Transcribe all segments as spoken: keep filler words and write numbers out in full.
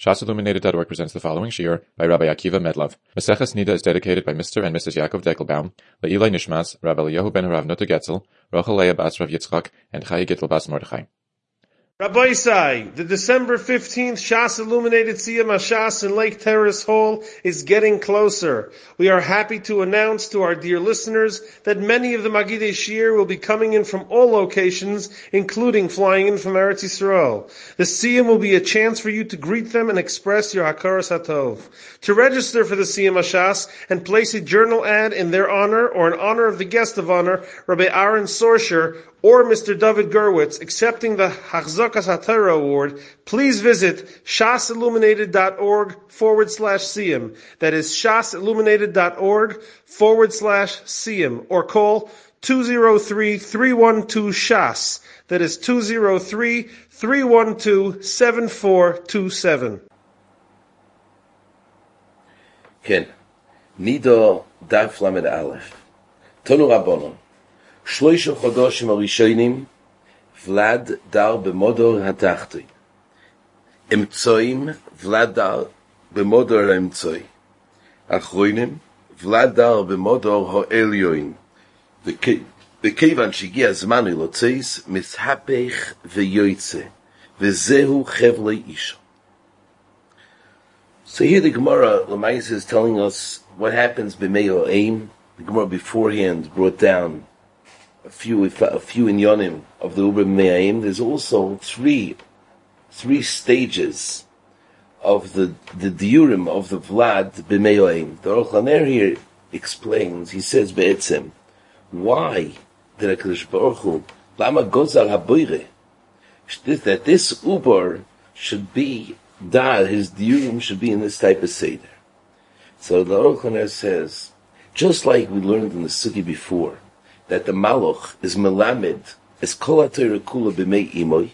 Shas Illuminated dot org presents the following shiur by Rabbi Akiva Medlov. Maseches Nida is dedicated by Mister and Missus Yaakov Deckelbaum, Le'ilai Nishmas, Rabbi Eliyahu ben Harav Nutter Getzel, Rochel Leah Bas Rav Yitzchak, and Chayi Gittel Bas Mordechai. Rabbi Isai, the December fifteenth Shas Illuminated Siyam HaShas in Lake Terrace Hall is getting closer. We are happy to announce to our dear listeners that many of the Magidei Shir will be coming in from all locations, including flying in from Eretz Yisrael. The Siyam will be a chance for you to greet them and express your Hakaras HaTov. To register for the Siyam HaShas and place a journal ad in their honor or in honor of the guest of honor, Rabbi Aaron Sorsher, or Mister David Gerwitz, accepting the Hachzakas HaTorah Award, please visit shasilluminated.org forward slash siyam. That is shasilluminated.org forward slash siyam. Or call two oh three, three one two, S H A S. That is two oh three, three one two, seven four two seven. Ken. Nido Daf Lamed Aleph. Tonu Rabbonon. Shloisha Chodoshim Arishonim, Vlad Dar B'modor HaTachtoi. Emtsoim, Vlad Dar B'modor HaEmtsoi. Achroinim, Vlad Dar B'modor HaElyoin. V'kevan Shigia Zmanu Lotzeis, Mishapech V'yoytze, V'zehu Chevlei Isha. So here the Gemara, Lamais, is telling us what happens b'mei ha'eim. The Gemara beforehand brought down a few, a few inyonim of the Uber Me'aim. There's also three, three stages of the, the diurim of the Vlad B'Me'aim. The Aruch LaNer here explains, he says, Be'etzem, why did HaKadosh Baruch Hu, Lama Gozal HaBoire, that this Uber should be, da, his diurim should be in this type of Seder. So the Aruch LaNer says, just like we learned in the Sugi before, that the Malach is melamed as kol ha-Torah kula b'mei imoy.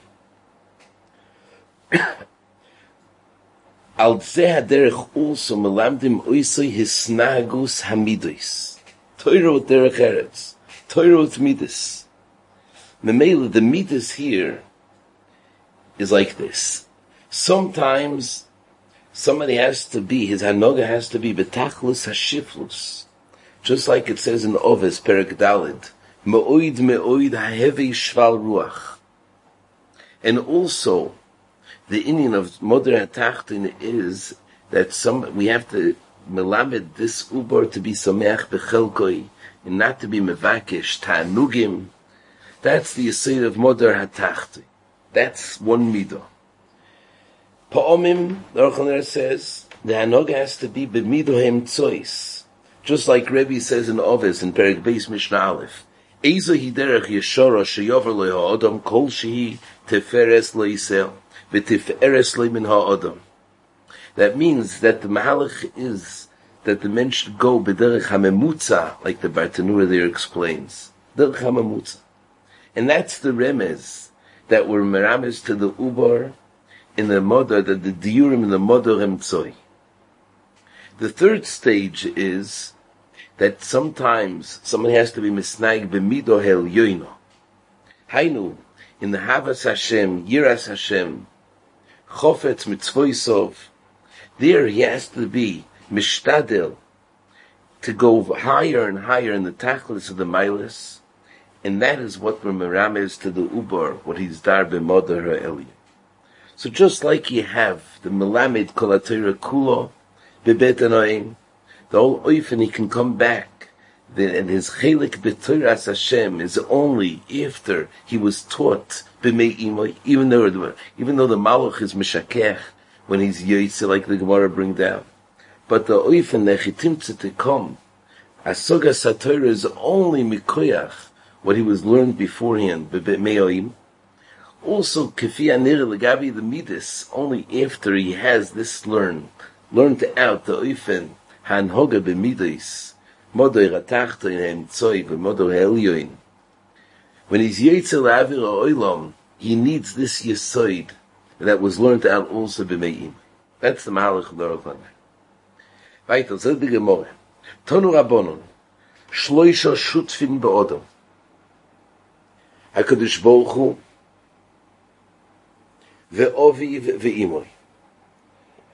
Al zeh haderech also melamdim oisoi hisnagus hamidos. Torah with derech eretz. Torah with midas. Memela, the midas here is like this. Sometimes somebody has to be, his hanoga has to be betachlus hashiflus. Just like it says in Oves, Perek Daled, Me'oid me'oid ha'hevi shval ruach. And also, the Indian of Modern HaTachtin is that some, we have to melamed this Uber to be Sameach Bechelkoi, and not to be Mevakesh, Ta'anugim. That's the Yesod of Modern HaTachtin. That's one midah. Pa'omim, the Aruch LaNer says, the Hanog has to be B'midohem Tzois. Just like Rebbe says in Ovis in Perek Beis Mishnah Aleph, Eizo hi derech yeshara sheyover lo ha'adam kol shehi teferes lo yisel v'teferes lo min ha'adam. That means that the mahalach is that the men should go b'derech ha'memutza, like the Bartanura there explains, derech ha'memutza. And that's the remez that were merames to the ubar in the modar, that the diurim in the modar emtzoi. The third stage is that sometimes someone has to be misnag b'mido hel yoino. Hainu, in the Havas Hashem, Yiras Hashem, Chofetz Mitzvoisov, there he has to be mishtadel, to go higher and higher in the tachlis of the milas, and that is what we're merames to the ubar, what he's dar b'modar ha'eli. So just like you have the melamed kol ha-Torah kulo, Bebet Anoim, the whole oifen he can come back, the, and his chelik b'Toras Hashem is only after he was taught b'mei imoy, even though even though the Malach is mishakech when he's yoytze, like the Gemara bring down. But the oifen nechitimtze to come, asogas haTorah is only mikoyach what he was learned beforehand b'mei oim. Also kefi anir legavi the midas, only after he has this learn. Learned out the oifen hanhoga b'midos modor hatachto in emtzoi v'modor ha'elyoin. When he's yetzer la'avir ha'olam, he needs this yesod that was learned out also b'meim. That's the mahalach of the Aruch LaNer. Weiter, so the Gemara. Tonu Rabbonon, shloisha shutfin ba'odom. HaKadosh Baruch Hu ve'oviv ve'imoy.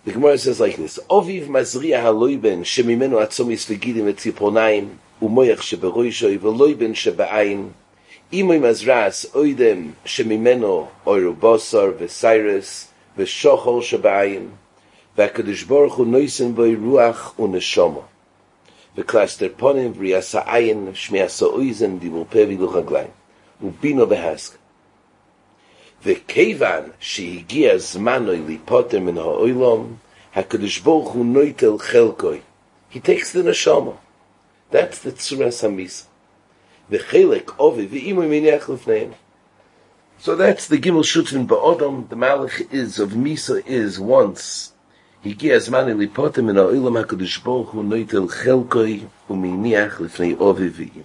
The Gemara says like this: Oviv mazriya haloiben shemimenu atzomis v'gidim etziponaim umoyach sheberoishoy v'loiben shebe'ayin imoy mazras oidem shemimenu oiru bosar v'sairis v'shochol shebe'ayin v'akadosh baruch hu noisen b'oi ruach u'neshama v'klaster ponim v'riyasa ayin shmiasa oizen divulpe v'luchaglaim u'bino v'hask v'kevan shehigia zmanoi lipoter min ha'oilom hakadosh baruch hu noitel chelkoi. He takes the neshama. That's the tzuras hamisa. V'chelek ovi v'imoy miniach lefneim. So that's the gimel shutvin ba'odom. The malach is of misa is once higia zmanoi lipoter min ha'oilom hakadosh baruch hu noitel chelkoi u'miniach lefnei ovi v'im.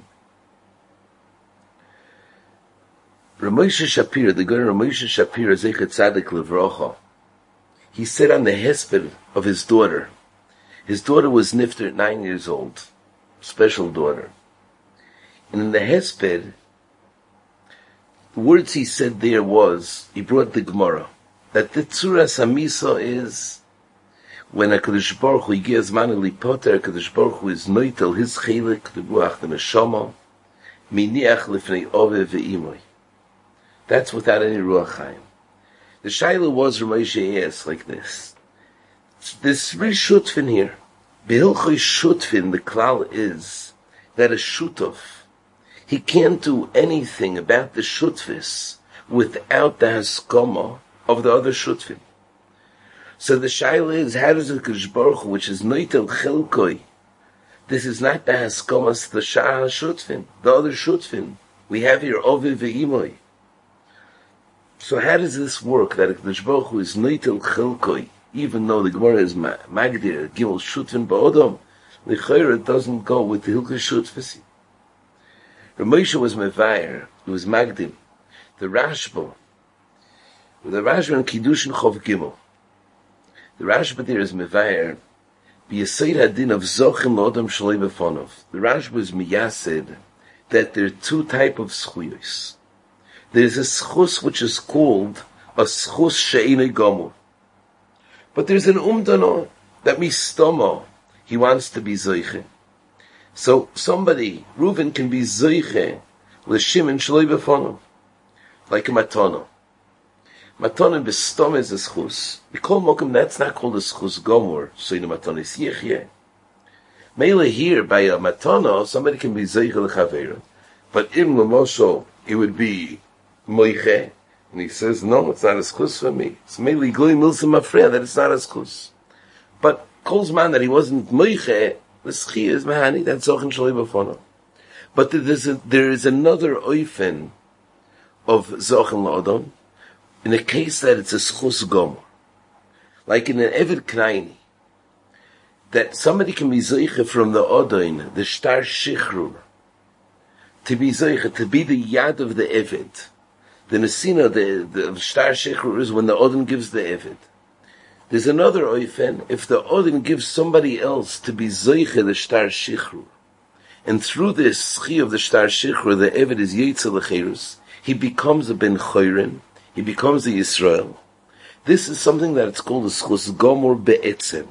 Ramosha Shapira, the good Ramosha Shapira, Zechat Tzadik Levrocha, he said on the hesped of his daughter, his daughter was nifter at nine years old, special daughter. And in the hesped, the words he said there was, he brought the Gemara, that the Tzuras Hamisa is, when HaKadosh Baruch Hu Yigia Zman Lipoter, HaKadosh Baruch Hu is noitel, his chelik, the Ruach, the Neshama, miniach lifnei ove ve'imoy. That's without any Ruach Chaim. The Shaila was Ramosha asked like this. There's three shutfin here. Behilchoi shutfin, the klal is that a shutuf, he can't do anything about the shutfis without the haskama of the other shutfin. So the Shaila is, how does the Kadosh Baruch Hu, which is noitel chelkoi, this is not the haskamas, the shah shutfin, the other shutfin. We have here ove ve'imoy. So how does this work, that HaKadosh Baruch Hu is noitel chelkoi, even though the Gemara is magdir, gimel shutvin ba'odom, l'chayra doesn't go with the hilchos shutvisi. Ramosha was mevayer, he was magdim, the Rashba, the Rashba in Kiddushin Chov Gimel. The Rashba there is mevayer, b'yesayid hadin of zochim la'odom shalei b'fonov. The Rashba is miyased that there are two type of schuyos. There's a schus which is called a schus she'inei gomur. But there's an umdano that mistama, he wants to be zoiche. So somebody, Reuven can be zoiche l'shimon shaloi b'fonov, like a matana. Matana b'stama is a schus. We call mokum, that's not called a schus gomur, so in a matana is yichye. Mele here, by a matana, somebody can be zoiche l'chaveira. But in l'mosho, it would be moiche, and he says, no, it's not a schus for me. It's mainly gloi milsim mafreya that it's not a schus. But Kol's man that he wasn't moiche, the schia is mahani, that's zochin shalei b'fono. But there is, a, there is another oifen of zochin la'odom, in a case that it's a schus gomer. Like in an Eved Kraini, that somebody can be zoiche from the odoin, the shtar shichrur, to be zoiche, to be the yad of the Eved. The Nesina, the, the Shtar Shechrur is when the Odin gives the Eved. There's another Oifen, if the Odin gives somebody else to be Zoiche the Shtar Shechrur, and through this Schi of the Shtar Shechrur, the Eved is Yetzel Lecherus, he becomes a Ben Choyren, he becomes a Yisrael. This is something that it's called a Schus Gomor Be'etzem.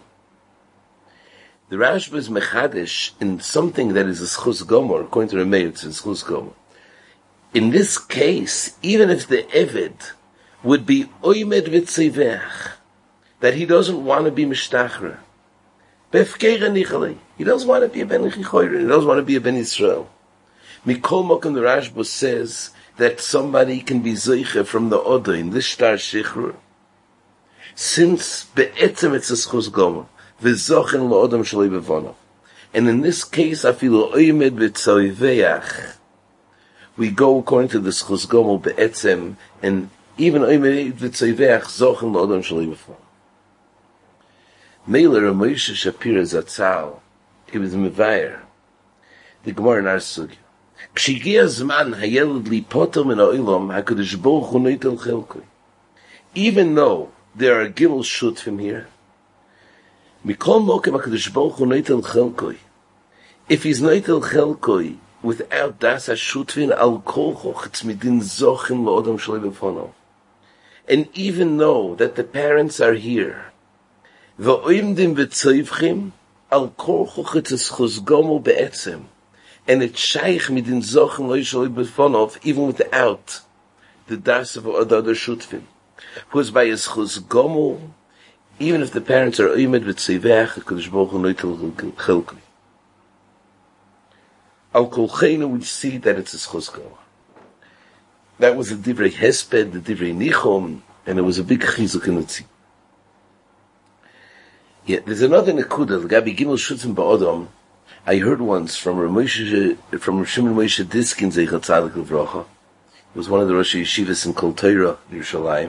The Rashba is Mechadish in something that is a Schus Gomor, according to Rameir, it's a Schus Gomor. In this case, even if the Eved would be oimed v'tzivech, that he doesn't want to be mishtachra, befkeira nichalei, he doesn't want to be a ben Chichoyre, he doesn't want to be a ben Yisrael. Mikol Mokum, the Rashba says that somebody can be zeiche from the Odoin, this shtar shichrur, since be'etzem it's a schus gomer, v'zochen la'odom shalei b'vonav. And in this case, afilu oimed v'tzivech, we go according to the schus gomel be'etzem, and even oimed v'tzivech zochen la'odom shalei b'fonav. Meiler Ramosha Shapira Zatzal, he was mevayer. The Gemara in our sugya. Kshigia zman hayelad li poter min ha'olam hakadosh baruch hu noitel chelkoi. Even though there are gimel shut from here, mikol mokem hakadosh baruch hu noitel chelkoi. If he's noitel chelkoi without das hashutvin al kolchoch, it's midin zochim la'odam shalei b'fonav. And even though that the parents are here, V'oimdim v'tzoivchim al kol chochetes chus gomel be'etzem. And it's shaykh mit den Sachen loishaloi befonov, even without the das of the other shutfim. Who's by his chus gomel, even if the parents are oimed v'tzivech, HaKadosh Baruch Hu noitel chilkli. Al kolchenu, we see that it's a chus gomel. That was the divrei hesped, the divrei nichom, and it was a big chizuk in the tzim. Yeah, there's another nekuda, the Gabi Gimel Shutzim Ba'odom. I heard once from Ramoshe, from Shimon Moshe Diskin Zeichat Tzadik Levracha. He was one of the Rosh Yeshivas in Kol Torah, Yerushalayim.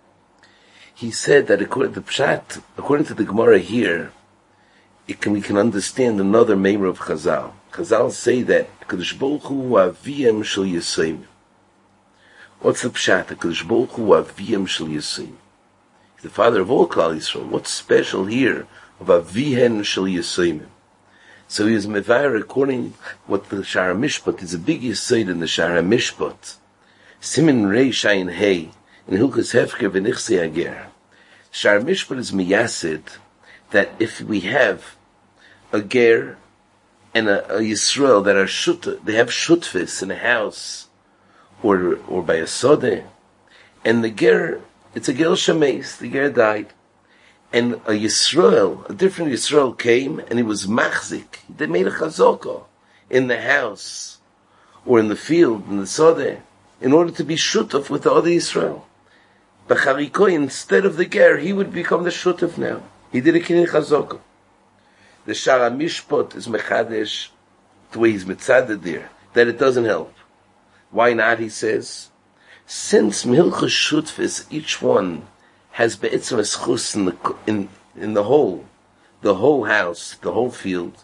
He said that according to the Pshat, according to the Gemara here, it can, we can understand another memor of Chazal. Chazal say that Kadosh Baruch Hu Aviyam Shel Yisayim. What's the Pshat? Kadosh Baruch Hu Aviyam Shel Yisayim. He's the father of all Klal Yisrael. What's special here of Avihen Shel Yisayim? So he is mevayer according what the Shara Mishpat is a big yesod in the Shara Mishpat. Simin Rei Shayin Hey in Hilchos Hefker v'Nichsei Ager. Shara Mishpat is miyasid that if we have a ger and a, a Yisrael that are shut, they have shutfis in a house or or by a sodeh, and the ger, it's a ger shameis, the ger died. And a Yisrael, a different Yisrael came, and he was machzik. They made a chazaka in the house, or in the field, in the sodeh, in order to be shutaf with the other Yisrael. B'charikoi, instead of the ger, he would become the shutaf now. He did a kinin chazaka. The Shara Mishpat is mechadesh, the way he's mitzaded there, that it doesn't help. Why not, he says? Since Milchus Shutfis, each one has be'itzim eschus in the in in the whole, the whole house, the whole field.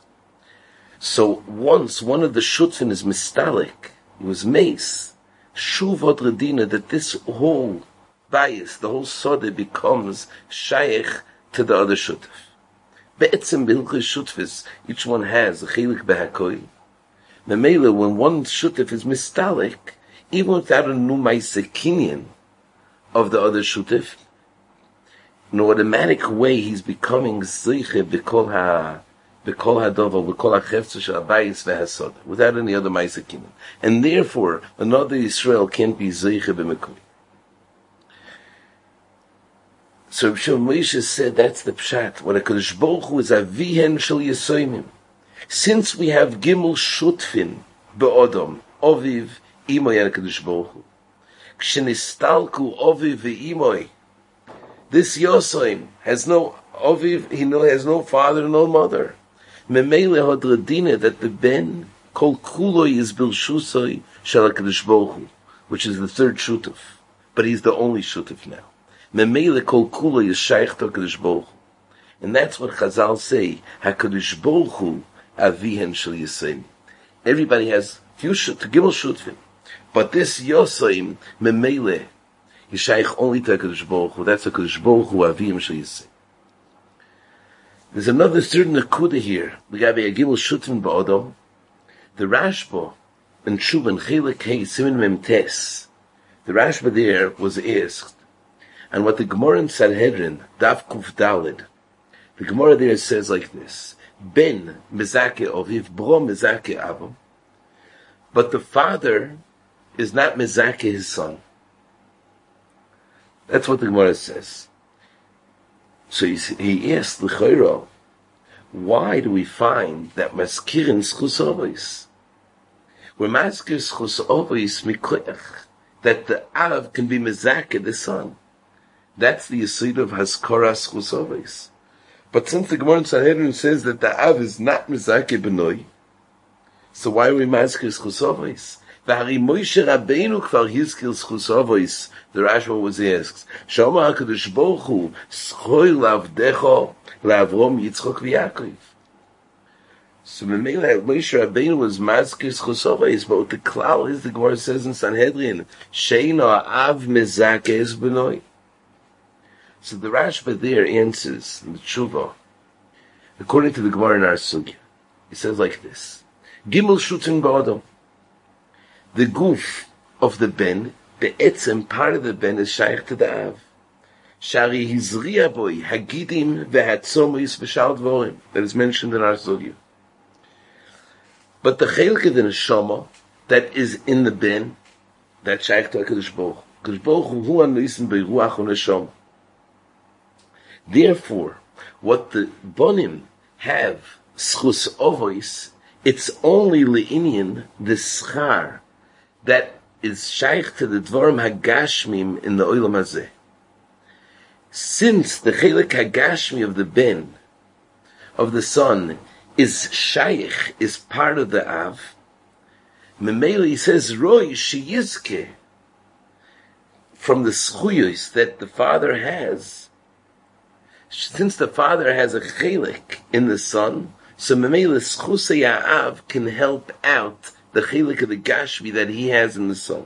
So once one of the shutfin is mistalik, it was mace, shuvot redina, that this whole bias, the whole sode becomes shaykh to the other shutf. Be'itzim bilchus shutfis, each one has a chilik behakoi. Memela, when one shutf is mistalik, even without a new ma'asekinian of the other shutf, in an automatic way, he's becoming zeiche b'kol ha, b'kol ha'dover, b'kol ha'chefzer shel habayis v'hasod, without any other ma'asekim. And therefore, another Israel can't be zeiche b'mekui. So Shimon Moshe said that's the pshat. When a Kadosh Baruch Hu is avihen shel yisoimim. Since we have gimel shutfin be'odom, oviv, imoy, and Kadosh Baruch Hu. Kshenistalku oviv ve'imoy, this Yosoim has no Oviv, he no, has no father, no mother. Memele hodradina, that the Ben kol kuloi is bilshusoi shel HaKadosh Baruch Hu, which is the third shutuf, but he's the only shutuf now. Memele kol kuloi is shaykh to HaKadosh Baruch Hu, and that's what Chazal say. HaKadosh Baruch Hu avihen shel Yisayim. Everybody has few shut to gimel shutfim, but this Yosoim memele. Yishayich only to HaKadosh Baruch Hu. That's HaKadosh Baruch Hu Aviyim Shel Yisayim. There's another certain nekuda here. We have a Gimel Shutin Ba'odom. The Rashba in Tshuva Chelik Hey Simin Mem Tes. The Rashba there was asked, and what the Gemara in Sanhedrin Daf Kuf Dalid, the Gemara there says like this: Ben Mezake Oviv, Bro Mezake Avam, but the father is not Mezake his son. That's what the Gemara says. So he, he asked L'chayro, why do we find that maskirin schus avos? We're maskir schus avos mikoyach, that the Av can be mezakeh the son. That's the yesod of haskara schus avos. But since the Gemara in Sanhedrin says that the Av is not mezakeh b'noi, so why are we maskir schus avos? V'hari Moshe Rabbeinu kvar hizkir schus avos. The Rashba was asked, Shama HaKadosh Baruch Hu, Schoi lavdecho, Lavrom, Yitzchok, v'Yakov. So Memela, Moshe Rabbeinu was mazkir schus avos, but the klal is, the Gemara says in Sanhedrin, Sheino av mezakeh b'noi. So the Rashba there answers in the Tshuva, according to the Gemara in our Sugya, he says like this: Gimel Shutin Ba'odom, the goof of the Ben, the etzem, part of the Ben, is shaykh to the Av. Shari hizriya boy hagidim vehatzomis v'shal dvorim, that is mentioned in our sugya. But the chelik of the neshama that is in the bin, that shaykh to HaKadosh Baruch Hu. HaKadosh Baruch Hu hu anoisen beruach u'neshama. Therefore, what the bonim have, schus ovois, it's only le'inyan, the schar, that is shaykh to the dvarim hagashmim in the olam hazeh. Since the chelik hagashmi of the ben, of the son, is shaykh, is part of the av, memela he says, roi sheyizke, from the schuyos that the father has, since the father has a chelik in the son, so memela schusei ha'av can help out the chelik of the gashmi that he has in the son.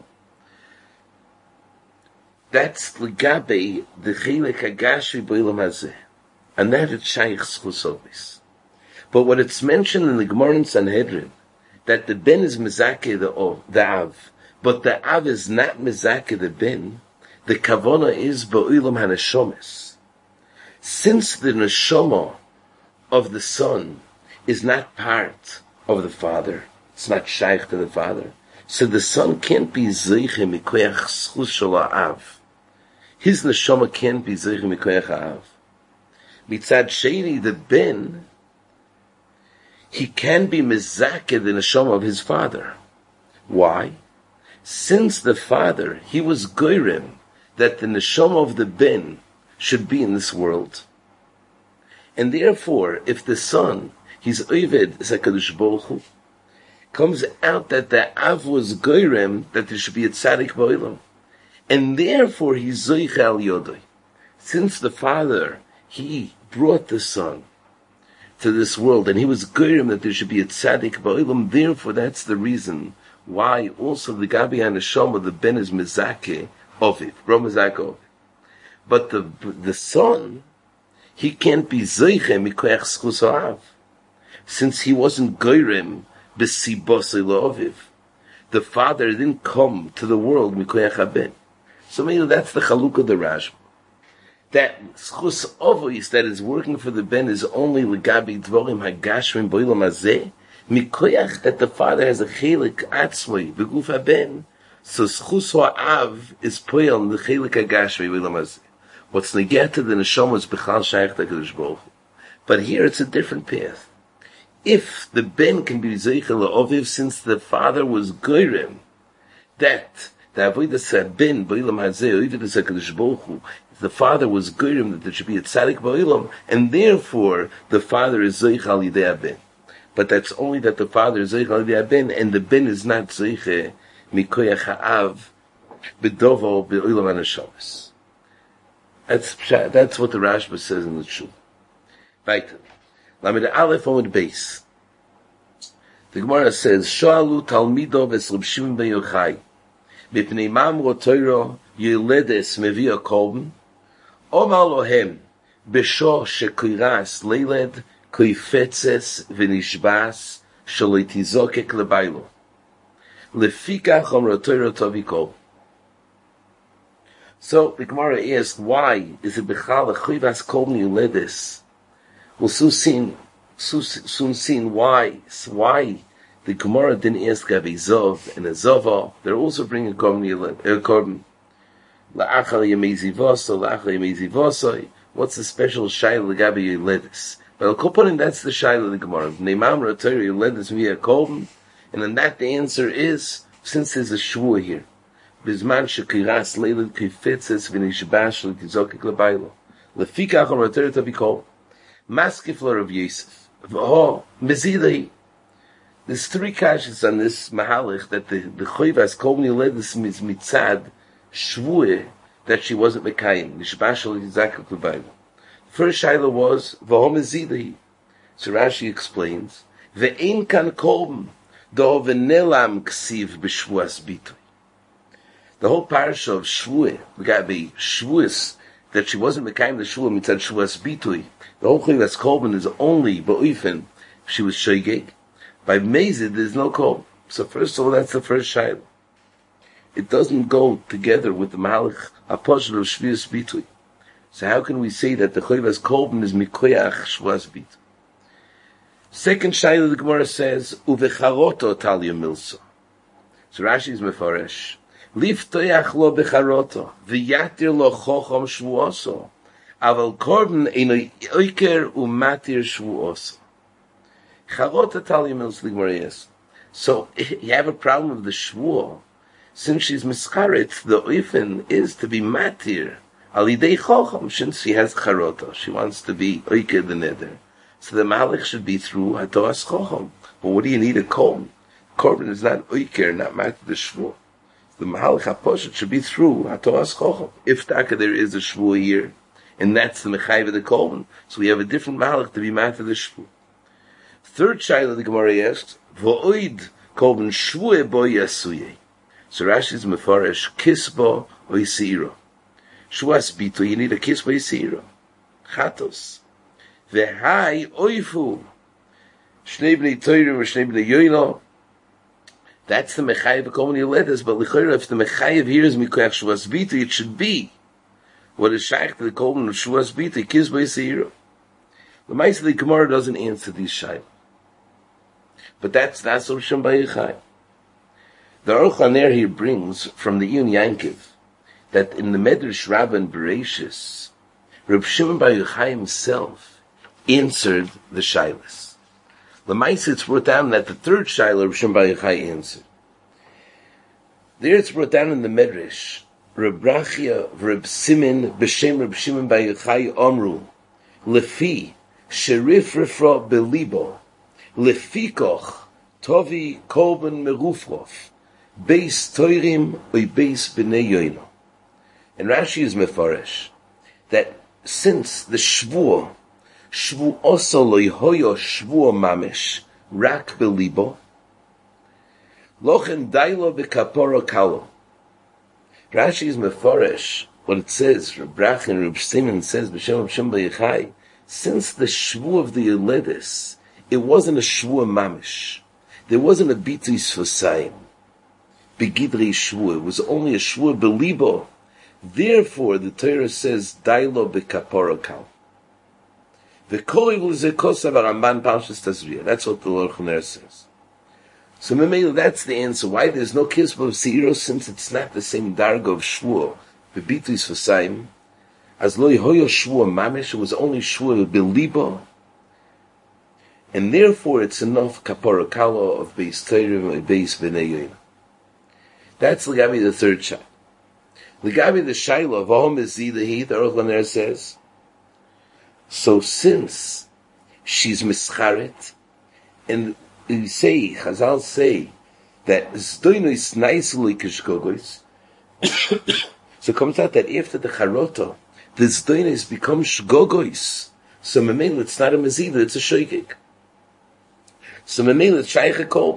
That's legabe the chelik hagashmi b'olam hazeh, and that is shaykh schusovis. But what it's mentioned in the Gemara in Sanhedrin, that the ben is mezakeh the of, the av, but the av is not mezakeh the ben, the kavona is ba'olam hanashomes. Since the neshama of the son is not part of the father, it's not shaykh to the father, so the son can't be zeiche mikoyach schus shel ha'av. His neshama can't be zeiche mikoyach ha'av. Mitzad sheni, the ben, he can be mezakeh the neshama of his father. Why? Since the father, he was goyrem that the neshama of the ben should be in this world. And therefore, if the son, his oved is HaKadosh Baruch Hu, comes out that the av was goyrem, that there should be a tzaddik ba'olam. And therefore, he's zoich al yodoi. Since the father, he brought the son to this world, and he was goyrem that there should be a tzaddik ba'olam, therefore that's the reason why also the gabi haneshama, the ben is mezakeh of it, ro mezakeh of it. But the the son, he can't be zeiche mikoyach schus ha'av, since he wasn't goyrem b'sibos eloviv. The father didn't come to the world mikoyach haben. So maybe that's the chaluk of the Rashba. That schus ovois that is working for the ben is only legabi dvorim hagashmim b'olam hazeh, mikoyach that the father has a chelik atzmoi b'guf haben. So schus ha'av is poyel the chelik hagashmim b'olam hazeh. What's neget to the neshama is b'chal shaykh to HaKadosh Baruch Hu. But here it's a different path. If the ben can be zeichel la'oviv, since the father was goyrem, that the avodas ben b'olam hazeh oivid HaKadosh Baruch Hu, the father was goyrem that there should be a tzaddik ba'olam, and therefore the father is zeichel yidei ben. But that's only that the father is zeichel yidei ben, and the ben is not zeiche mikoyach ha'av b'dovo b'olam hanashamas. That's that's what the Rashba says in the Shul. Right. Lamed Aleph on the base. The Gemara says, "Shalu Talmido v'Reb Shimon ben Yochai, mipnei mamro Torah yeledes mevia kolben, omar lohem b'shor shekiras leiled koifetzes v'nishbas shalotizokek lebaylo, lefikach omro Torah tovikol." So the Gemara asks, why is it bechal a chivas kolben yuledes? We'll soon see, soon see why, why the Gemara didn't ask Gabi Zov and a Zova. They're also bringing a korban. La'achal yamezi voso, la'achal yamezi voso. What's the special shayla Gabi yuledes? But I'll put in that's the shayla of the Gemara. Neimam Ratorah yuledes via kolben. And then that the answer is, since there's a shvua here, Bizman shekiras leilid kifetzes v'nishbash l'tizokek lebaylo. Lefikach on Ratorah tabikol. Maskifler of Yosef. V'ho, mezidei. There's three kashas on this mahalich that the, the choivas kolbni yuledes is mitzad shvua that she wasn't mekayim. Nishbash l'tizokek lebaylo. First shayla was, v'ho mezidei. So Rashi explains, ve'ein kan kolben, do v'nelam ksiv b'shvuas bitui. The whole parasha of Shvuah, we got the Shvuas, that she wasn't mekayim the Shvuah mitzad Shvuas bitui. The whole thing that's kolben is only ba'uifen, she was shoygeg. By Mezid, there's no kolben. So first of all, that's the first shayla. It doesn't go together with the Malach Apostle of Shvuas bitui. So how can we say that the Choyvas Kolben is Mikoyach Shvuas Bito? Second Shaila, the Gemara says, Uvecharoto Talia Milso. So Rashi is Mefaresh. Liftoyach lo becharoto, v'yatir lo chochom shvuoso, aval korban eno oiker umatir shvuoso. Charota Talia Milso, the Gemara is. So you have a problem with the shvuo. Since she's mischaret, the oifen is to be matir. Alidei chochom, since she has charota, she wants to be oiker the neder. So the malach should be through hatoas chochom. But what do you need a korban? Korban is not oiker, not matir the shvuo. The mahalach haposhet should be through hatoas chochom. If taka there is a shvuo here, and that's the mechayv of the korban, so we have a different mahalach to be matir the shvuo. Third shaila the Gemara asks, v'oid korban shvuo bo yasuyeh. So Rashi's mefaresh kisbo o yisiro. Shvuas bito, you need a kisbo yisiro. Chatos. V'hai oifu. Shnei b'nei toirim v'shnei b'nei yoino. That's the mechayev korban yoledes, but l'chayra, if the mechayev here is mikoyach shvuas bito, it should be what is shaykh to the korban of shvuas bito, kisbo yisiro. The Maisa the Gemara doesn't answer these shaila. But that's that's what Shem Bayechai. The Aruch HaNer here brings from the Iyun Yankiv that in the Medrash Rabbah and Bereshis, Reb Shimon Bar Yochai himself answered the shailas. The Maisa it's brought down that the third shaila Reb Shimon Bar Yochai answered. There it's brought down in the Medrash, Reb Brachia Reb Simin b'Shem Reb Shimon Bar Yochai Omru Lefi Sherif Rifra Belibo Lefikoch Tovi Kolben Merufrof Beis Toirim Oy Beis B'nei Yoino. And Rashi is mefaresh that since the Shvuah Shvu also lo hoyo Shvuah Mamish Rak Belibo Lochen Dailo B'Kaporo Kalo. Rashi is mefaresh what it says. Reb Brach and Reb Simon says B'Shem Reb Shimon Bar Yochai, since the Shvuah of the Yoledis, it wasn't a Shvuah Mamish. There wasn't a Bitis Fosayim. Begidrei Shvuah. It was only a Shvuah Belibo. Therefore, the Torah says, Dailo B'Kaporo Kal. V'koi v'lzekosav Ramban Parshas Tazria. That's what the Aruch HaNer says. So, Memele, that's the answer. Why there's no Kisbo of Seiro, since it's not the same Dargo of Shvuah. B'Bitis Fosayim. As lo hoyo Shvuah Mamish, it was only Shvuah Belibo. And therefore, it's enough kapara kalo of Beis Toirim and Beis B'nei Yoina. That's Ligabi the third shot. Ligabi the Shaila of Ahom Ezidahi, the Aruch HaNer says, so since she's mischaret, and you say, Chazal say, that Zdoino is nicely kishgogois, so it comes out that after the charoto, the Zdoino is become shgogois. So Memele, it's not a mezida, it's a shoygig. So Memele, it's shaykh a kol.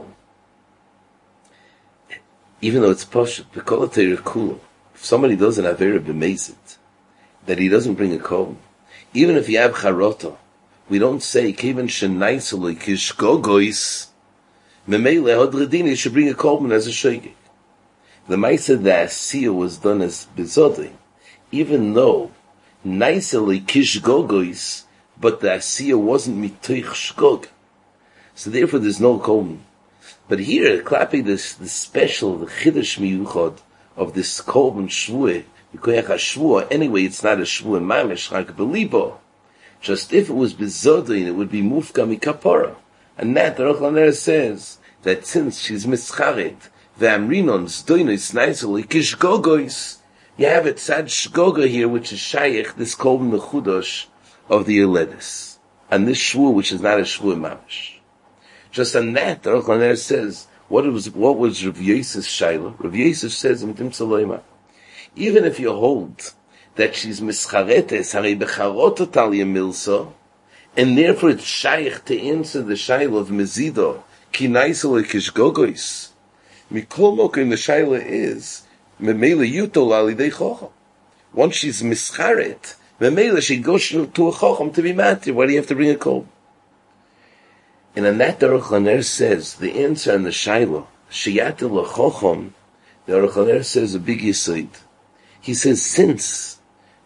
Even though it's posh, the kol atayr cool. If somebody doesn't have Erev b'mezid, that he doesn't bring a kol, even if you have charoto, we don't say, Kevin shenaisoli kishgogois, Memele, hodredini, should bring a kolman as a shoygig. The Maisa the Asiya was done as bezoding, even though naisoli kishgogois, but the Asiya wasn't mitoich shgog. So therefore there's no kolman. But here, clapping this, this special, the chidush miyuchod of this kolman shvuah, yikoyach ha-shvuah, anyway it's not a shvuah mamish, like belibo. Just if it was bezodin, it would be mufka mikapora. And that, the Aruch HaNer says, that since she's mischaret, ve'amrinon zdoinos naisoli kishgogois, you have it sad shgoga here, which is shayich, this kolman mechudosh of the Yoledis. And this shvuah, which is not a shvuah mamish. Just on that, the Aruch HaNer says, what was what was Rav Yosef's shaila? Rav Yosef says in Tim Saloima, even if you hold that she's mischaretes, harei becharot talia milso, and therefore it's shaykh to answer the shaila of mezido, ki naisel kishgogois. Mikol mokim, the shaila is memela yutol alidei chocham. Once she's mischaret, memela she goes to a chocham to be matir. Why do you have to bring a kol? And on that, the Aruch HaNer says, the answer on the Shaila, Sheyatel L'Chochom, the Aruch HaNer says a big yesod. He says, since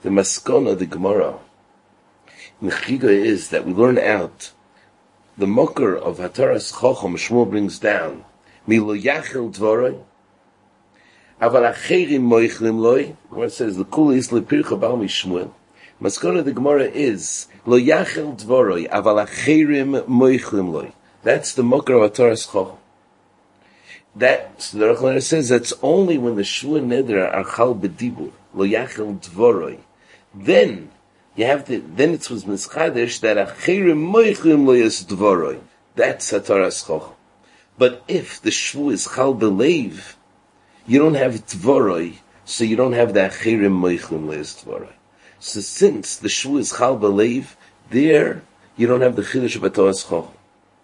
the maskona, the Gemara, in the Chiga is that we learn out the mocker of Hataras Chacham. Shmuel brings down Milo Yachil Dvoroi Aval Acherim Moichlim Loi. Where it says the Kula is Lepircha Bal Mishmuel. Maskona the Gemara is Lo Yachil Dvoroi Aval Acherim Moichlim Loi. That's the mocker of Hataras Chacham. That so the Rosh says that's only when the Shua Neder are Chal B'Dibur Lo Yachil Dvoroi. Then you have to. Then it was mischadesh that achirim moichlim lo yas dvoroi. That's hataras chacham. But if the shvu is chal belev, you don't have dvoroi, so you don't have the achirim moichlim lo yas dvoroi. So since the shvu is chal belev, there you don't have the chiddush of hataras chacham.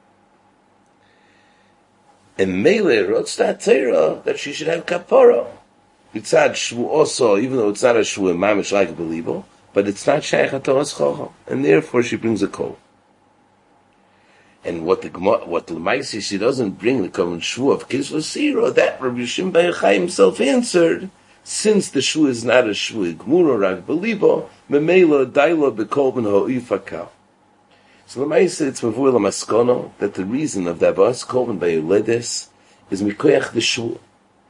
And Mele wrote that Torah that she should have kapara. It's not shvu also, even though it's not a shvu mamish like a believer, but it's not shaykh hataras chacham, and therefore she brings a kol. And what the what the Lemaisi, she doesn't bring the common shvu of kisva sira. That Rabbi Shimon Bar Yochai himself answered, since the shvu is not a shvu gmura rak believer, memela dailo bekol ben ha'ifakal. So Lemaisi, it's mavur lamaskono that the reason of the avos kolben by yoledes is mikoyach the shvu.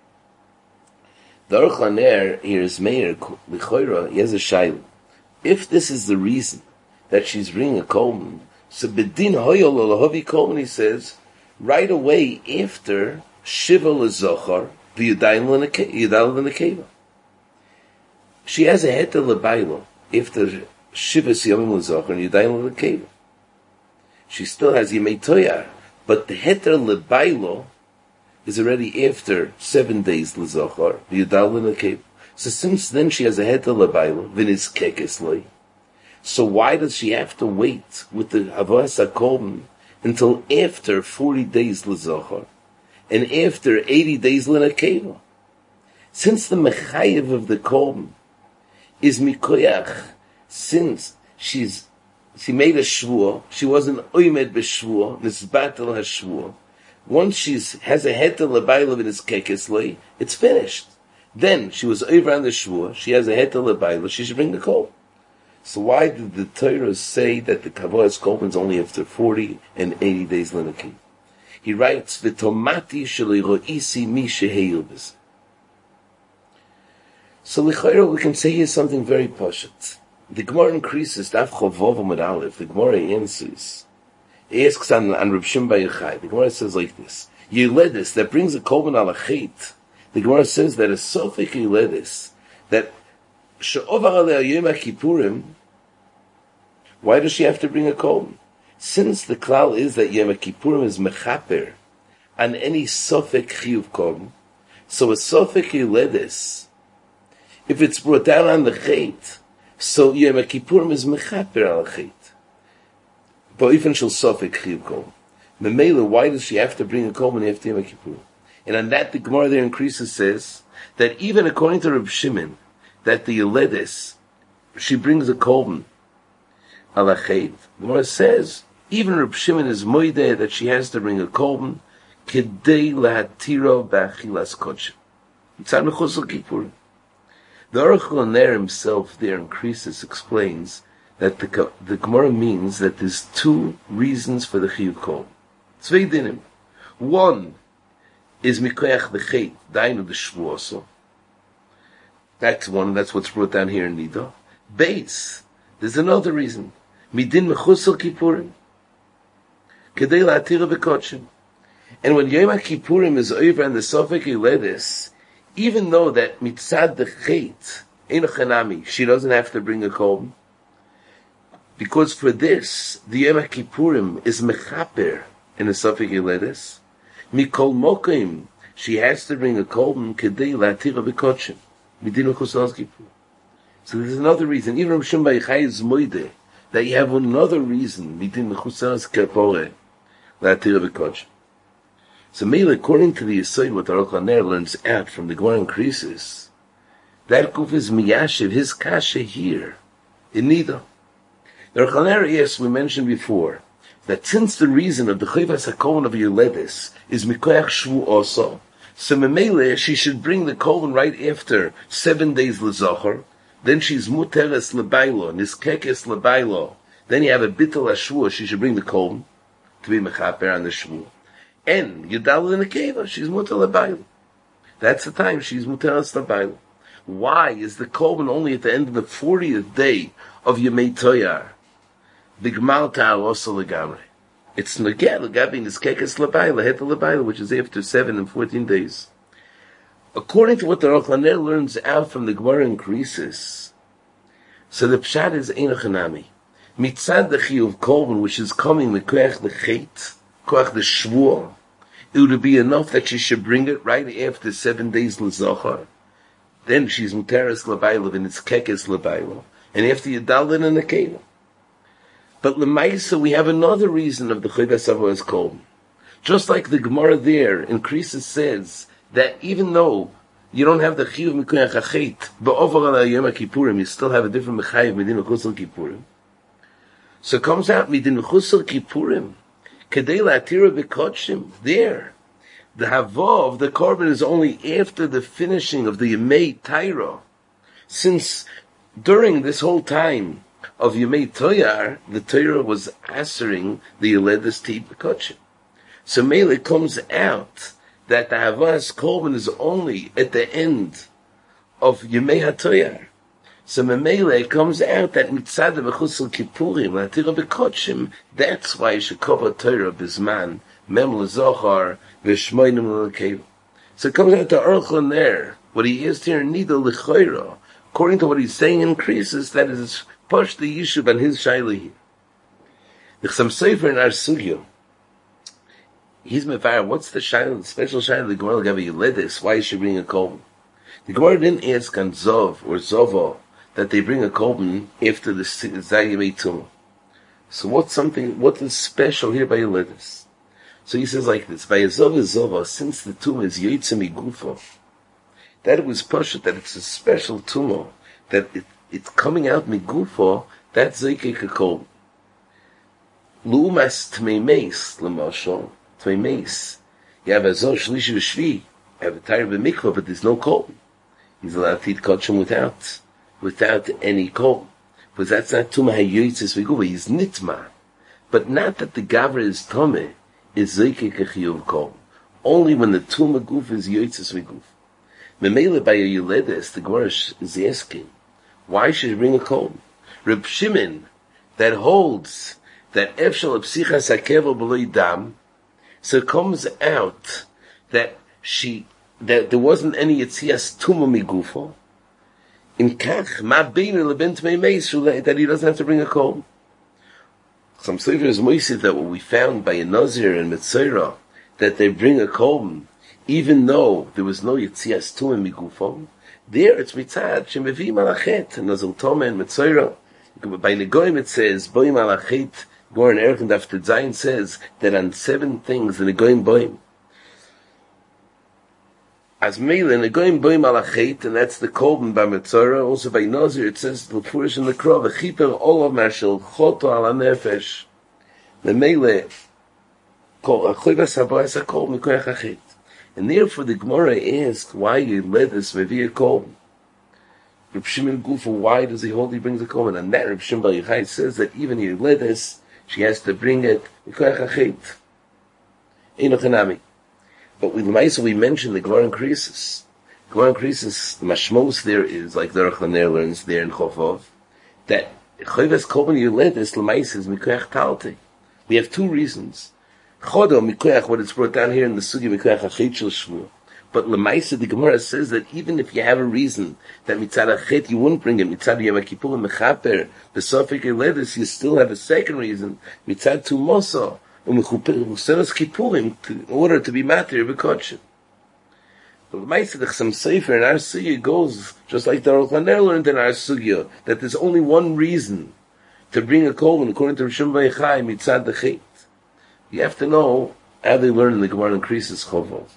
The Aruch LaNer here is Meir L'choira. He has a shayla. If this is the reason that she's bringing a kolman, so bedin hoyol olahavi kolman, he says, right away after shiva lezochar v'yudayim l'nekeva. She has a heter lebaylo after shiva siyamim lezochar and yudayim l'nekeva. She still has yimei toyar, but the heter lebaylo is already after seven days l'zochar v'yudayim l'nekeva. So since then she has a heter lebaylo v'nis kekesloi. So why does she have to wait with the havas hakolben until after forty days l'zochar and after eighty days l'nekeva? Since the mechayev of the kolben is mikoyach, since she's she made a shvua, she wasn't oimed b'shvua, nisbatel hashvua. Once she has a heter lebaylo v'nis kekesloi, it's finished. Then she was over on the shvua, she has a heter lebaylo, she should bring the kol. So why did the Torah say that the kavod kolben is only after forty and eighty days l'nekeva? He writes, "V'tomati sheliroisi mi sheheyil." So l'chayra we can say here something very pashut. The Gemara increases daf chavov amud aleph. The Gemara answers, asks on, on Reb Shimon Bar Yochai. The Gemara says like this: Yeledis that brings a kolben al achet. The Gemara says that a sofik yeledis that she'ovar alei yom kippurim. Why does she have to bring a kolben? Since the klal is that Yom Kippurim is mechaper on any sofek chiyuv kolben, so a sofek yeledis, if it's brought down on the chet, so Yom Kippurim is mechaper al chet. But even shel sofek chiyuv kolben. Memela, why does she have to bring a kolben after Yom Kippurim? And on that, the Gemara there increases says that even according to Reb Shimon, that the yeledis she brings a kolben alachet. The Gemara says even Reb Shimon is moideh that she has to bring a kolben kedei lahatiro b'achilas kodshim. It's on mechusel kippurim. The Aruch LaNer himself there in Krisis explains that the the Gemara means that there's two reasons for the chiyuv kolben. Zwei dinim. One is mikoyach the chet, dainu the shvuoso. That's one. That's what's brought down here in Nida. Beis. There's another reason. Midin mechusel kippurim. Kedei la'atira b'kodshim. And when Yom Kippurim is over and the sofek yeledis, even though that mitzad the chet, ein chanami, she doesn't have to bring a kolben, because for this, the Yom Kippurim is mechaper in the sofek yeledis, mikol mokim, she has to bring a kolben kedei la'atira b'kodshim. Midin mechusel kippurim. So there's another reason. Even Reb Shimon Bar Yochai is moideh that you have another reason. Midin mechusel kippurim la'atira b'kodshim. So maybe according to the Yesod, what the Aruch LaNer learns out from the Gemara increases, that guf is miyashiv, his kasha here, in Nida. The Aruch LaNer asks, we mentioned before, that since the reason of the chayvas hakolben of Yeledis is mikoyach shvu also, so memele she should bring the kolben right after seven days l'zochar, Then she's muteres lebailo, niskekes lebailo. Then you have a bittul hashvua, she should bring the korban to be mechaper on the shvua. And yudal in the keva, she's muter lebailo. That's the time she's muteres lebailo. Why is the korban only at the end of the fortieth day of Yemei Toyar? The Gmal Ta'al also legamre. It's Nagel, Gabi Niskekes Labayla, Het Labayla, which is after seven and fourteen days. According to what the Aruch LaNer learns out from the Gemara in Krisis, so the Pshat is Einochanami. Mitzad the Chiyuv Korban, which is coming, the Koach the Chet, Koach the Shvuah, it would be enough that she should bring it right after seven days L'Zochar. Then she's Muteres Labayla, and it's Kekes Labayla. And after Yadalin and the Keva. But Lemaisa, we have another reason of the Chodas Avodas Korban. Just like the Gemara there in Krisis says that even though you don't have the Chiyuv Mikoyach HaChet, ba'ovar ala Yom HaKippurim, you still have a different Mechayiv Medin Chusal Kippurim. So it comes out Medin Chusal Kippurim, Kedei La'atira B'Kodshim, there. The Havah of the Korban is only after the finishing of the Yemei Taira. Since during this whole time of Yemei Toyar, the Torah was answering the Yoledes Ti B'Kodshim. So Mele comes out that the Havas Korban is only at the end of Yemei HaToyar. So Mele comes out that Mitzad B'Chusel Kippurim, L'Atira B'Kodshim, that's why Shekova Torah B'Zman, Mem L'Zochar, V'Shmoinim L'Keva. So it comes out to Aruch LaNer, what he is here in Nida L'Choira, according to what he's saying in Krisis, that is push the Yishub and his Shaila here. The Chasam Sofer in our Sugyo, he's mevar, what's the Shaila, the special Shaila, the Gemara gave you Yoledes, why you should bring a Korban? The Gemara didn't ask on Zov or Zovo that they bring a Korban after the Zayimei Tumah. So what's something, what is special here by Yoledes? So he says like this, by Zov Zovo, since the Tumah is Yoitze Migufo, that it was pushed, that it's a special Tumah, that it it's coming out migufo, that's Zeike Kakol. Lumas Tmei Meis, Lamashal, Tmei Meis. You have a Zor Shlishi V'Shvi, you have a Tire B'Mikvah, but there's no Kol. He's allowed to eat Kodshim without, without any Kol. Because that's not Tumah HaYoitzes V'Gufa, he's Nitma. But not that the Gavra is Tomeh, is Zeike Kachiyuv Kol. Only when the Tumah Guf is Yoitzes V'Guf. Memele by a Yoledes, the Gemara is asking, why should you bring a Korban? Reb Shimon, that holds that Efshal Psichas HaKevo B'loi Dam, so it comes out that she, that there wasn't any Yetzias Tumah Migufo, in Kach, Ma Beinu Leben Tmei Meis, that he doesn't have to bring a Korban. Some Sefer is moisid that what we found by a Nazir and Metzora, that they bring a Korban, even though there was no Yetzias Tumah Migufo, there it's mitzad shemevi malachet and nazal tome and metzora. By Negoim it says boim malachet. Goren Erchen after Zayin says that on seven things the Negoim boim. As mele Negoim boim malachet, and that's the Korban by metzora. Also by Nazir it says the Furish in the Krov a chiper olav marshal choto ala nefesh. The mele kol achoivas habayis hakol mikoyach achet. And therefore the Gemara asked why you led this Mevi a Korban. Reb Shimon Gufa, why does he hold he brings a Korban? And that Reb Shimon Bar Yochai says that even you led this, she has to bring it Mikoyach HaChet. Einochanami. But with Maisa we mentioned the Gemara in Krisis. Gemara in Krisis, the Mashmos there is, like the Aruch LaNer learns there in Chofov, that Choves Korban you led this, L'maisa is Mikoyach Talte. We have two reasons. Chodo mikoyach, what it's brought down here in the sugi mikoyach hachet shel shvuah. But lemaisa, the Gemara says that even if you have a reason that mitzad hachet you wouldn't bring it, mitzad Yom HaKippurim mechaper besofik yoledes, you still have a second reason, mitzad tumoso umechusenos kippurim, in order to be matir b'kodshim. But lemaisa, the Chasam Sofer in our sugya goes just like the Aruch LaNer learned in our sugya, that there's only one reason to bring a korban according to Reb Shimon Bar Yochai mitzad hachet. You have to know how they learn in the Gemara in Krisis Chovov.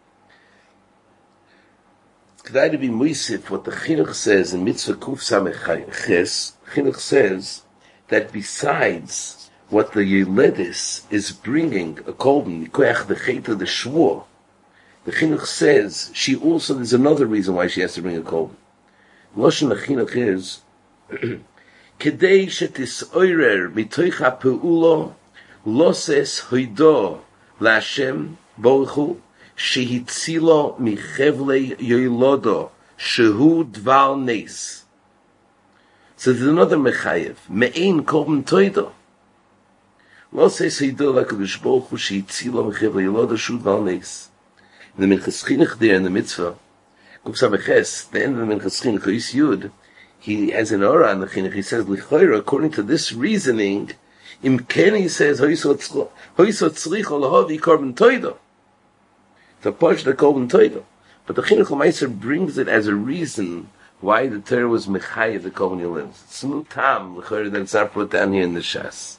Kedai to be muisif what the Chinuch says in Mitzvah Kuf Samech Ches. Chinuch says that besides what the Yoledes is bringing a korban, Mikoyach the Chet of the Shvuah, the Chinuch says she also, there's another reason why she has to bring a korban. Loshen Chinuch is Kedei shetis'oirer mitoich ha'pe'ulo loses hoido la'Hashem Baruch Hu shehitzilo michevlei yoilodo shehu dvar nes. So there's another mechayev. Me'ein korban toido. Loses hoido la'Kadosh Baruch Hu shehitzilo michevlei yoilodo shehu dvar nes. In the Minchas Chinuch there in the mitzvah, Kuf Sameches, the end of the Minchas Chinuch, Yis Yud, he has an aura on the Chinuch, he says, L'choira, according to this reasoning, Im Ken, he says, Hoiso tzricho lahavi korban toido. To push the korban toido. But the Chinuch L'maiser brings it as a reason why the Torah was mechayev the korban yolins. It's no tam, L'choira, that it's not put down here in the Shas.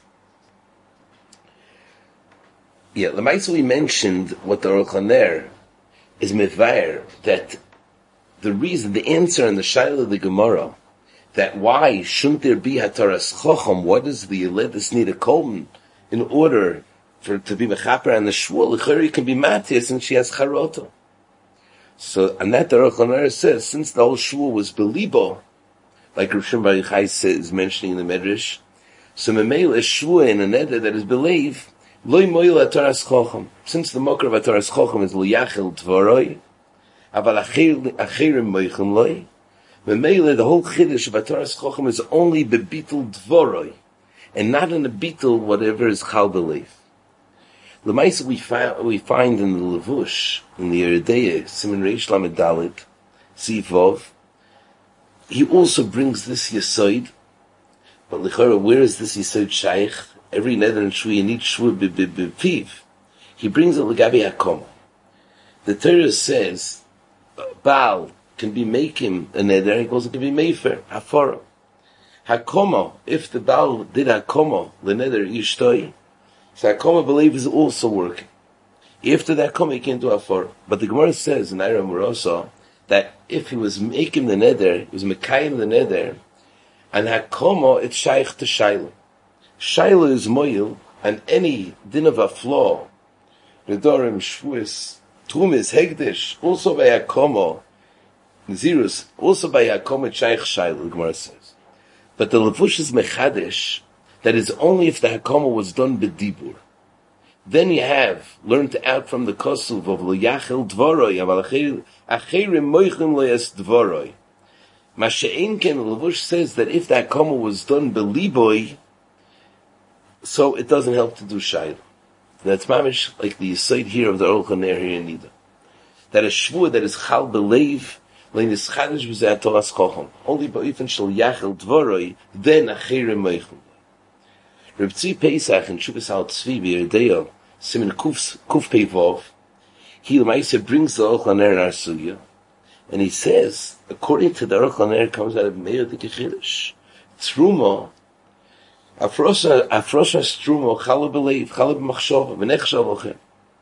Yeah, L'maiser we mentioned what the Aruch HaNer is mevayer, that the reason, the answer in the Shaila of the Gemara, that why shouldn't there be Hataras Chocham? What does the Yeledus need a Kolman in order for it to be Mechaper and the Shmuel? L'chari can be Matis and she has Charoto. So, and that the Aruch HaNer says, since the whole Shmuel was Belibo, like Rav Shimon Bar Yochai says, mentioning in the Medrash, so Memela Shmuel in a Neder that is believe, Loi Moil Hataras Chocham. Since the Mokar of Hataras Chocham is L'yachel Tvoroi, Aval Achirim Moichem Loi, Memele, the whole Chiddush of Hataras Chocham is only bebitul Dvoroi, and not in the bitul whatever is Chal Belev. L'maisa we find we find in the Levush, in the Yeridea, Siman Reish Lamed Dalet, Sivov, he also brings this Yesod, but L'chora, where is this Yesod Shaykh? Every neder and shvu, you need shvu b'piv. He brings it l'gabi hakoma. The Torah says, Baal can be making a neder, he goes, it can be mefer, hafara. Hakoma, if the Baal did hakoma, the neder yishtoi, so hakoma believe is also working. After that hakoma, he can't do hafara. But the Gemara says in Ira Morosa, that if he was making the neder, he was mekayim the neder, and hakoma, it's shaykh to shayla. Shaila is moil, and any din of a flaw, Nedorim, Shvuis, Tumis, Hegdish, also by Hakomo, Zirus, also by Hakomo, Shaykh Shaila, the Gemara says. But the Levush is Mechadish, that is only if the Hakomo was done b'dibur. Then you have learned out from the Kosuv of L'yachel Dvoroi, Aval Achirim Moichim Loyas Dvoroi. Masha'en Ken, the Levush says that if the Hakomo was done b'liboy, so it doesn't help to do shayla. That's mamish like the yesod here of the Aruch HaNer here in Nida. That a shvua that is chal belev, lein is chadish v'zeh Hataras Chocham. Only ba'ifan shel yachel dvoroi, then achirim meichel. Reb Tzvi Pesach in Shuvas Al Tzvi b'Yerideo, Siman Kuf Pei Vov, he l'maisa brings the Aruch HaNer in our sugya, and he says, according to the Aruch HaNer, comes out of Meir the Kechidish, Truma, Afrosa Afrosa Strumo Chalab Believe Chalab Machshava V'Nechshav Ochem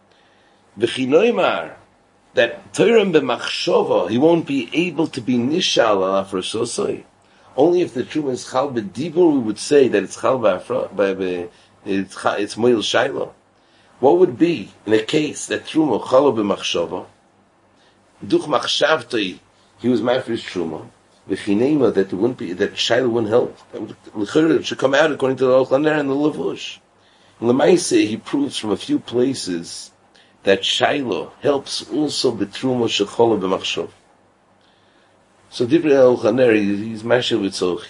V'Chinoimar that Torah b'Machshava he won't be able to be Nishal al Afrososoi. Only if the Truma is Chal b'Dibur we would say that it's Chal b'Afro it's it's Moil Shaila. What would be in a case that Truma Chalab b'Machshava Duch Machshavtoi he was Mafresh Truma. V'chinema that it wouldn't be that Shaila wouldn't help. It should come out according to the Aruch HaNer and the Levush. In L'maiseh he proves from a few places that Shaila helps also b'truma shechola b'machshov. So Divrei Aruch HaNer he's mashal v'tzochi.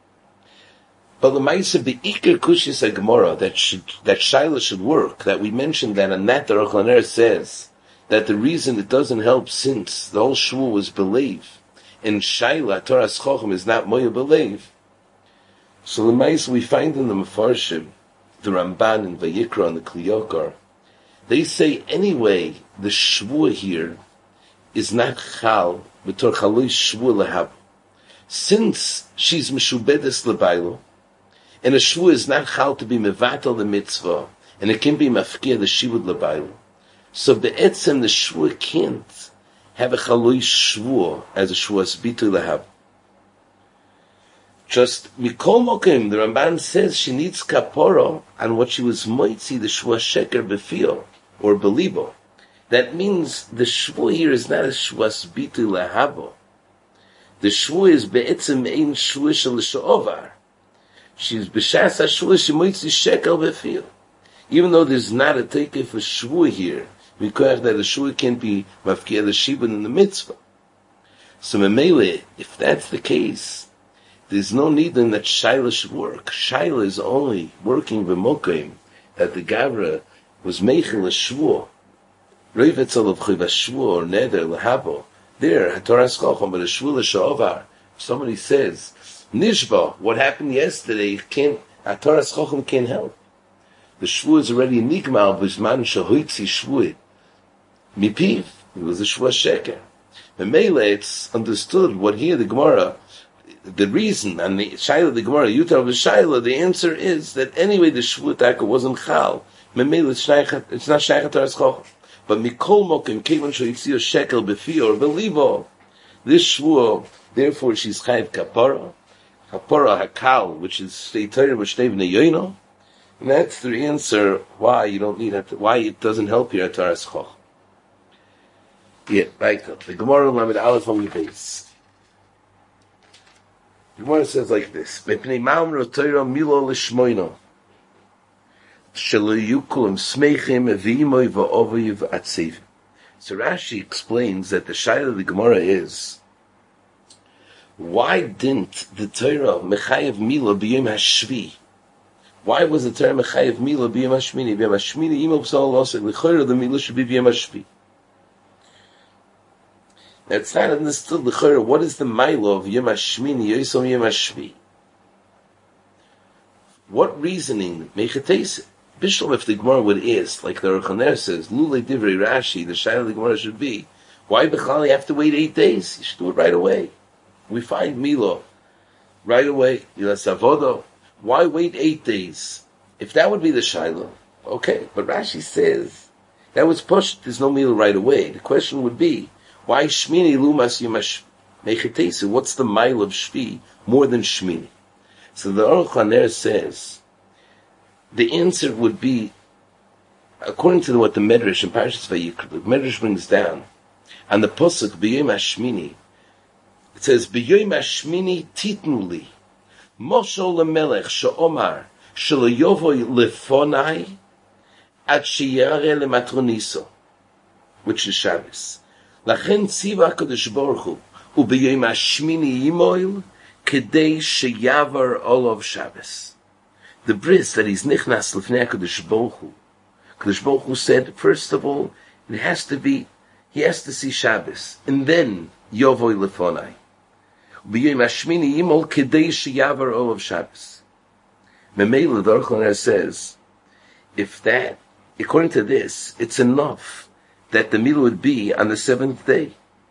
But L'maiseh be'ikar kushis haGemara that should that Shaila should work. That we mentioned that, and that the Aruch HaNer says that the reason it doesn't help since the whole shul was believed. In Shaila, Hataras Chocham is not Moya Belev. So the mice we find in the Mefarshim, the Ramban and Vayikra and the Kliyokar, they say anyway the Shvua here is not Chal, but Chaloi Shvua Lehab. Since she's Meshubedes Lebailo, and a Shvua is not Chal to be Mevatel the Mitzvah, and it can be Mafkir the Shivud Lebailo, so Be'etzem the Shvua can't have a chaloi shvua as a shvuas bitul lahab. Just mikol mokim, the Ramban says she needs kaporo on what she was moitzi the shvuas sheker befio or belibo. That means the shvua here is not a shvuas bitul lahabo. The shvu is be'etzem ein shvu shel she'ovar. She's b'shas ha-shvu she'moitzi shekel b'fil. Even though there's not a takeif for shvu here, because that the shvu can't be mafkia the shibun in the mitzvah. So memele, if that's the case, there's no need in that shaila should work. Shaila is only working b'mokim that the gavra was meichel a shvu. Reivetzel of chiv shvu or neder lehabo. There, hatoras chochom, but a shvu l'shovar. Somebody says, nishba, what happened yesterday, can't, hatoras chochom can't help. The shvu is already nigmal b'zman shahoitzi shvuit. Mipiv, it was a shvu sheker. And Mele, it's understood what here the Gemara, the reason, and the Shaila, the Gemara, Yutar of the Shaila, the answer is that anyway the Shvu'ataka wasn't Chal. Mele, it's not Shaichat Taras Chochom. But Mikol Mokim, Kevon Shoyitzi Shekel Befi or Belivo, this Shvu'ah, therefore she's Chayiv Kapara, Kapara Hakal, which is Shtei Torah, which Shtei B'nei Yoino. And that's the answer why you don't need it, why it doesn't help here at Taras Chochom. Yeah, right. The Gemara Lamed Aleph on the base. The Gemara says like this: "Mepnei ma'amro Torah milo l'shmoino, shelo yukulim smeichim v'imoy v'oviv atziv." So Rashi explains that the shaila of the Gemara is, why didn't the Torah mechayev milo b'yom hashvi? Why was the Torah mechayev milo b'yom hashmini? B'yom hashmini imo b'sal l'osek l'chayra the milo should be b'yom hashvi. That's not understood. L'chayra, what is the milo of Yom Hashmini, Yosom Yom Hashvi? What reasoning? Mechates Bishlam, if the Gemara would ask, like the Rechaner says, Lule Divrei Rashi, the Shaila of the Gemara should be, why Bechal you have to wait eight days? You should do it right away. We find Milo right away. Yilas Avodo. Why wait eight days? If that would be the Shaila, okay. But Rashi says that was pushed. There's no Milo right away. The question would be, why Shmini Lumas Yumash Mechetesu? What's the mile of Shvi more than Shmini? So the Aruch HaNer says, the answer would be, according to what the Medrash in Parashas Vayikra, the Medrash brings down, and the Pasuk, B'yom HaShmini, it says, B'yom HaShmini titnuli, Moshe lemelech she'omar, shelo yovoi lefonai, ad sheyare lematroniso, which is Shabbos. Lachen tziva HaKadosh Baruch Hu, u'b'yom hashmini yimoil, kedei sheyavar olov Shabbos. The bris that he's nichnas l'fnei HaKadosh Baruch Hu. HaKadosh Baruch Hu said, first of all, it has to be, he has to see Shabbos, and then yovoi lefonai. U'b'yom hashmini yimoil, kedei sheyavar olov Shabbos. Memela, the Aruch HaNer says, if that, according to this, it's enough that the meal would be on the seventh day.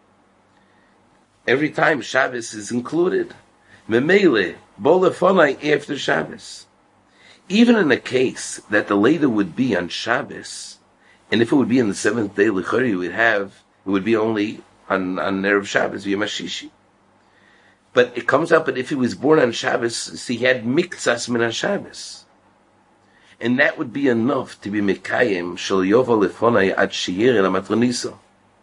Every time Shabbos is included. Memele, bolefonai after Shabbos. Even in a case that the later would be on Shabbos, and if it would be on the seventh day, l'chari, you would have, it would be only on, on Erev Shabbos, Yom HaShishi. But it comes up that if he was born on Shabbos, see, he had miktsas min Shabbos. And that would be enough to be Mekayim Shel Yovel Lefonai Ad Sheyir El Matroniso.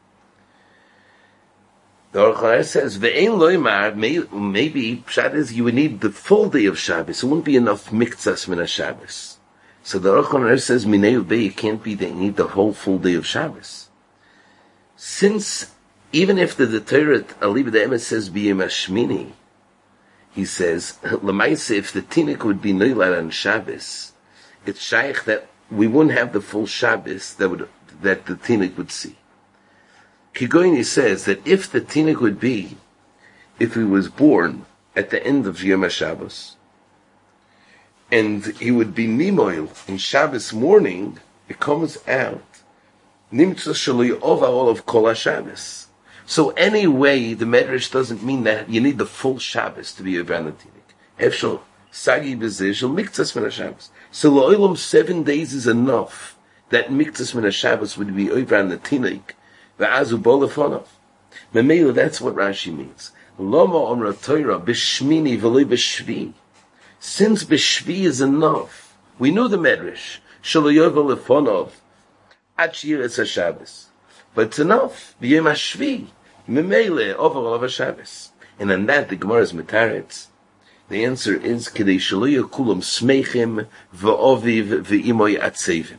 The Aruch HaNer says, Ve'ein loymar, maybe Pshat is you would need the full day of Shabbos. It wouldn't be enough miktsas min Shabbos. So the Aruch HaNer says, Minei Ubei, it can't be that you need the whole full day of Shabbos. Since, even if the Torah Aliba the Emes says B'yom Hashmini, he says, L'maise, if the Tinik would be Neilad on Shabbos, it's shaykh that we wouldn't have the full Shabbos that would that the Tinik would see. Kigoyni says that if the Tinik would be, if he was born at the end of Yom HaShabbos, and he would be Nimoil in Shabbos morning, it comes out, Nimtza Shali Ova all of Kol HaShabbos. So anyway, the Medrash doesn't mean that you need the full Shabbos to be a Tinik. Efshal Sagi Bezeh Shal Miktzas Min HaShabbos. So Lo'ilam, seven days is enough that Miktzas Min HaShabbos would be over on the Tinik, V'azu Bolafonov. Memela, that's what Rashi means. Loma Omra Torah B'shmini V'loi B'shvi. Since B'shvi is enough, we knew the Medrash, Shaloyov Lefonov, Ad Shiras HaShabbos. But it's enough, B'yom HaShvi, Memela, over all of HaShabbos. And on that, the Gemara is metaretz. The answer is, Kedei shelo kulam smeichim v'oviv v'imoy atzevim.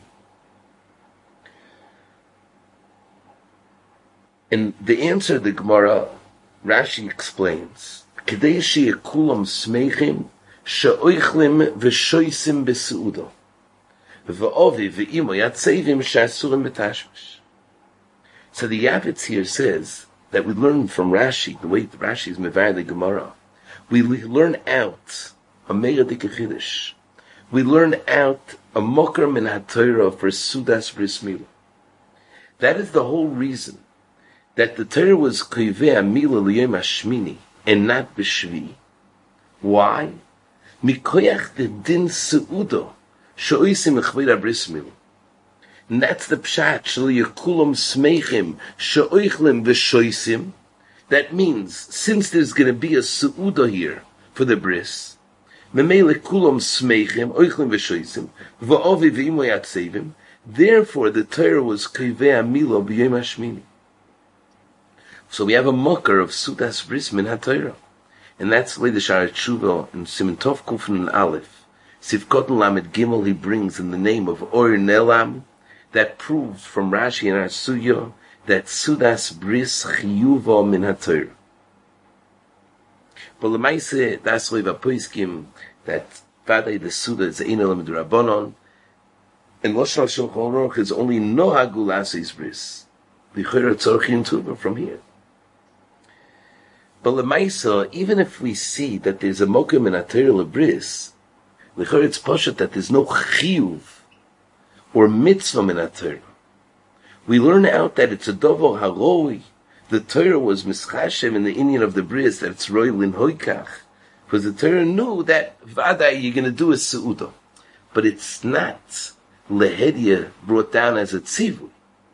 And the answer, the Gemara, Rashi explains, Kedei shekulam smeichim she'oichlim v'shoisim b'seudo v'oviv v'imoy atzevim she'asurim b'tashmish. So the Yavitz here says that we learn from Rashi, the way the Rashi is mevar the Gemara, we learn out a Megadik Chiddush. We learn out a Mokar min HaTorah for Sudas Bris Milah. That is the whole reason that the Torah was Koivei Milah L'Yom HaShmini and not B'Shvi. Why? Mikoyach the Din Seudo Sho'isim Echveda Bris Milah. And that's the pshat, shelo yekulam smeichim, she'oichlim v'shoisim. That means, since there's going to be a seuda here for the bris, memele kulam smeichim, oichlim v'shoisim, v'ovi v'imoy atzevim, therefore the Torah was kivei amilo b'yom hashmini. So we have a mocker of sudas bris min ha-Torah. And that's the way the Shara Tshuva in Siman Tov Kufin and Aleph, Sivkot Lamed Gimel he brings in the name of Or Nelam, that proves from Rashi and Arsuya that Sudas Bris Chiyuva min HaTorah. But Lemaise, that's why Vapoiskim, that Vadai the Suda is Ein Elam D'Rabbanon, and Lashon Shulchan Aruch is only Nohagul Aseis Bris. L'chora Tzorchin Tuba from here. But Lemaise, even if we see that there's a Mokim in HaTorah L'Bris, L'chora it's Poshet that there's no Chiyuv, or mitzvah min ha-Torah. We learn out that it's a dovo haroi. The Torah was mischashem in the Indian of the bris, that it's roi lin hoikach. Because the Torah knew that vadai you're going to do a seudah. But it's not lehedia brought down as a tzivu.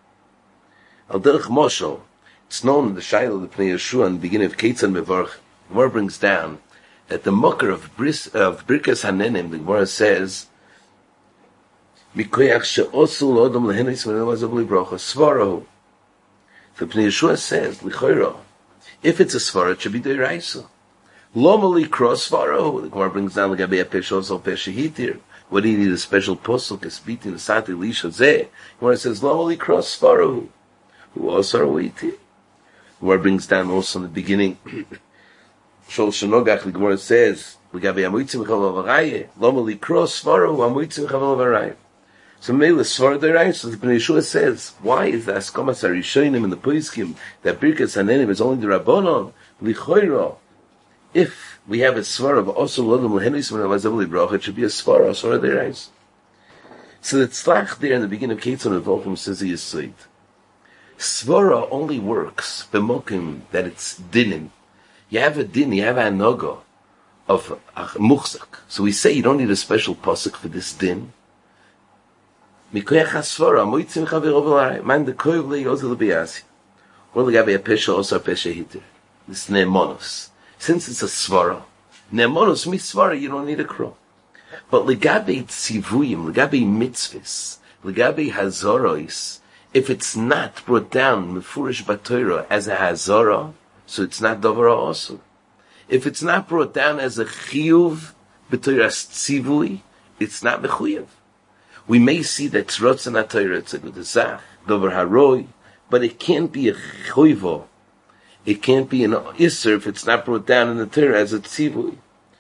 Al derech moshel, it's known in the Shaila of the Pnei Yeshua in the beginning of Keitzan Mevarch. The Gemara brings down that the mocker of bris of Birkas Hanenim, the Gemara says, Mikoyach she'osu l'odom lehenis v'nelazov libracha svarahu. The Pnei Yeshua says, L'chayra, if it's a svara, it should be d'oraisa. Loma likra svarahu. The Gemara brings down l'gabei ha'pesh also pesh hitir. What do you need a special posuk? Esbiti n'sati l'isha zeh. The Gemara says, Loma likra svarahu. Who also are waiting. The Gemara brings down also in the beginning. Shol shenogach. The Gemara says, l'gabei ha'moitzim chavav harayeh. Loma likra svarahu ha'moitzim chavav harayeh. So Mela Svar Derai, so the Pnei Yeshua says, why is the Askamas Arishonim in the Poiskim that Birkas Hanenim is only the Rabbanon? Lichoiro. If we have a Svar of Osel Lodom Lehenis When Avazav Libracha, it should be a Svar of Svar Derai. So the Tzlach there in the beginning of Ketzon of Volkim says he is Seid. Svara only works b'mokim that it's dinim. You have a din, you have a nogo of muchzak. So we say you don't need a special pasuk for this din. Mikoyach hasvara, moitzim chavir ovelai, man de koiv le yozel biyasi. Or legabe a pesha also a pesha hitter. This nemonos. Since it's a svara, nemonos mi svara, you don't need a crow. But legabe tzivuyim, legabe mitzvahs, legabe hazarois, if it's not brought down mefurish b'Torah as a hazara, so it's not davara also. If it's not brought down as a chiyuv b'Torah tzivui, it's not mechuyev. We may see that tzrotz and HaTorah, it's a good zach, davar haroi, but it can't be a choivo. It can't be an isser if it's not brought down in the Torah as a tzivui,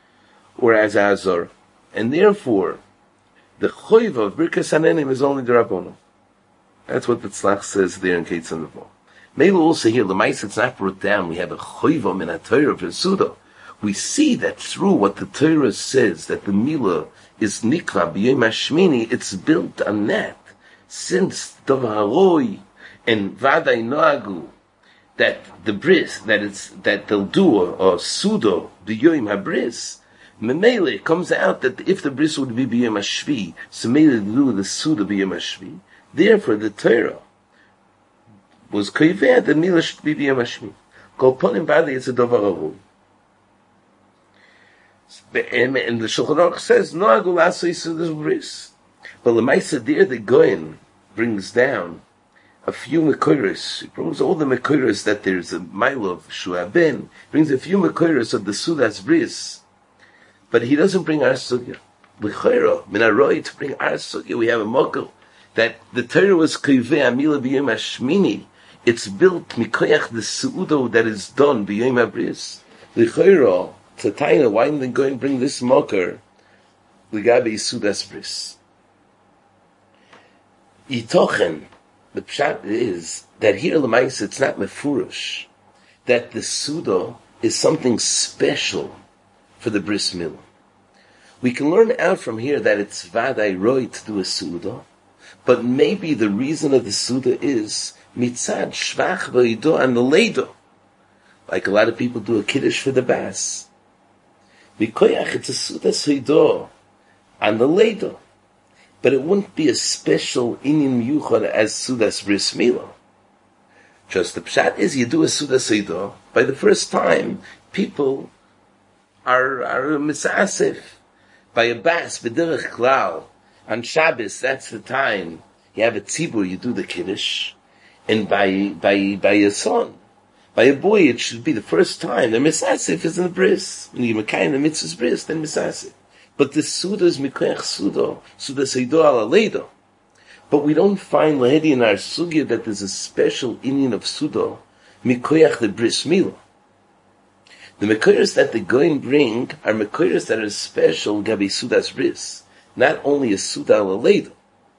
or as a hazor. And therefore, the choivo of Birkas Hanenim is only the Rabbonim. That's what the Tzlach says there in Ketzon Nevo. Maybe also here, the mice it's not brought down, we have a choivo in a Torah for Suda. We see that through what the Torah says, that the Milah is nikra b'yom hashmini, it's built on that. Since davar haroi and vadai noagu, that the bris, that it's that they'll do or sudo b'yom habris, memele it comes out that if the bris would be b'yom hashvi, so memele they do the sudo b'yom hashvi. Therefore, the Torah was koiveh the milah should be b'yom hashvi. Kol ponim vadai it's a davar haroi. And the Shulchan Aruch says, no agul asay sudas bris. But the Maisa there, the Goyen brings down a few Mekoros. He brings all the Mekoros that there's a mile of Shua Ben. He brings a few Mekoros of the Sudas Bris. But he doesn't bring our Sugya. L'chayra, min aroi, to bring our Sugya, we have a Mokil. That the Torah was Kiveh Amila B'yom HaShmini. It's built Mikoyach the Seudo that is done B'yom HaBris. L'chayra, Tzatayna, why didn't they go and bring this Mokir? L'gabe Sudas Bris. Yitochen, the pshat is that here l'mayis it's not mefurush, that the suda is something special for the bris milah. We can learn out from here that it's vaday roi to do a suda, but maybe the reason of the suda is mitzad shvach v'yido and the leido, like a lot of people do a kiddush for the bas. Mikoyach, it's a suda seido and the leido. But it wouldn't be a special inyan yuchad as Sudas Bris Milah. Just the pshat is you do a Sudas Eidah. By the first time, people are are misasif. By a bas, b'derech klal, on Shabbos, that's the time. You have a tzibur, you do the kiddush. And by by by a son, by a boy, it should be the first time. The misasif is in the bris. When you mekayim the mitzvah's bris, then misasif. But the Suda is Mikoyach Suda, Suda Seido ala Leido. But we don't find Lahedi in our Sugya that there's a special inyan of Suda, Mikoyach the Bris Milah. The Mikoyas that the Goyim bring are Mikoyas that are special Gabi Sudas Bris, not only a Suda ala Leido.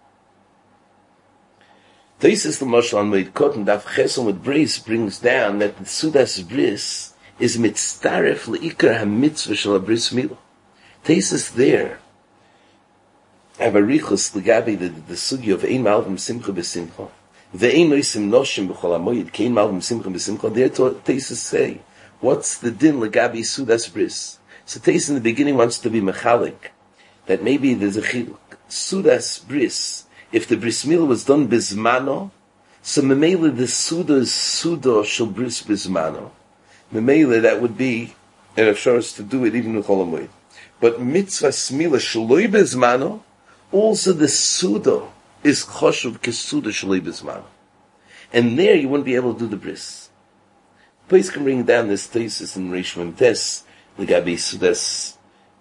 Taisis the Mashal on Moed Kotten, Daf Chesel with Bris brings down that the Sudas Bris is mitztaref leikar ha-mitzvah shel ha-Bris Milah. Taisis there have a richus legabi the the sugi of ein malvim simcha besimcha ve'ein noisim noshim b'chol hamoyed kein malvim simcha besimcha. There Taisis say, what's the din legabi sudas bris? So Taisis in the beginning wants to be mechalik that maybe there's a chiluk sudas bris. If the bris milah was done bismano, so memela the suda is suda shel bris bismano. Memela that would be an assurance to do it even with chol hamoyed. But mitzvah smila shaloi bezmano, also the suda is choshuv kesuda shaloi bezmano. And there you wouldn't be able to do the bris. Please can bring down this thesis in Reish Mem Tes, legabe sudas,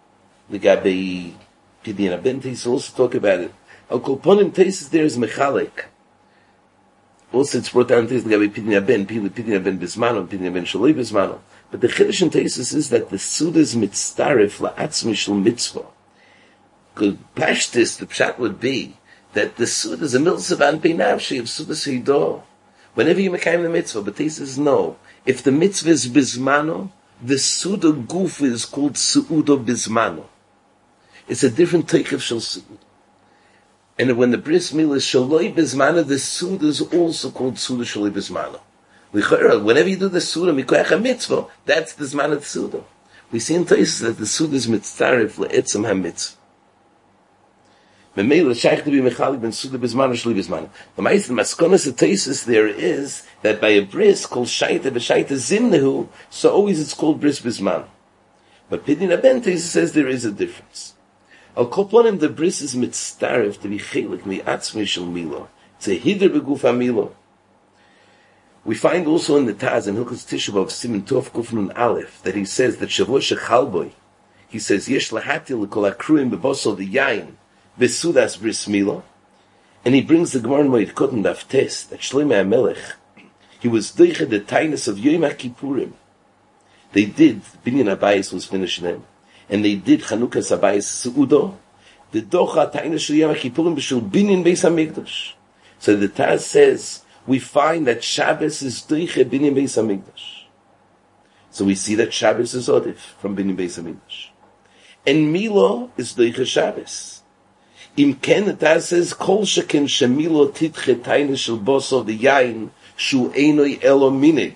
legabe pidyon haben, Taisis also talk about it. Al kol ponim Taisis there is mechalik. Also it's brought down Taisis legabe pidyon haben, pidyon haben bezmano, pidyon haben shaloi bezmano. But the chiddush in Taisis is that the suda is mitztaref la'atzmi shel mitzvah. Good pashtis, the pshat would be that the suda is a milsavan peinavshi of suda seido. Whenever you mekayim the mitzvah, but Taisis no. If the mitzvah is bismano, the suda guf is called suudo bismano. It's a different teichev shel suda. And when the bris milah is shaloi bismano, the suda is also called suda shaloi bismano. Whenever you do the Suda, Mikoyach HaMitzvah, that's the Zman of the Suda. We see in Taisis that the Suda is mitzaref le'etzem HaMitzvah. Memela, shaykh to be mechalik ben Suda bezman or shli bezman. The Ma'is, the Maskonas of Taisis there is that by a bris called Shaita b'Shaita Zimnehu, so always it's called bris bezman. But Pidyon haben Taisis says there is a difference. Al Koplanim, the bris is mitzaref to be chelik mi'atzmi shel Milo. It's a hider beguf HaMilo. We find also in the Taz in Hilchos Tisha B'Av Siman Tov Kuf Nun Aleph that he says that Shavua Shechalboi, he says Yesh Lahati L'Kol Akruim B'Bosol V'Yayin B'Sudas Bris Milah, and he brings the Gemara in Moed Kotten Daf Tes that Shlomo HaMelech, he was doiche the tainus of Yom HaKippurim. They did Binyan Abayis was finished then, and they did Chanukas Abayis Seudo, the docha tainus shel Yom HaKippurim b'shel Binyan Beis HaMikdash. So the Taz says we find that Shabbos is doiche Binyan Beis HaMikdash. So we see that Shabbos is odif from Binyan Beis HaMikdash. And Milo is doiche Shabbos. Im ken the Taz says, Kol sheken shemilo titche tainus shel boso v'yayin shu einoi elo minig.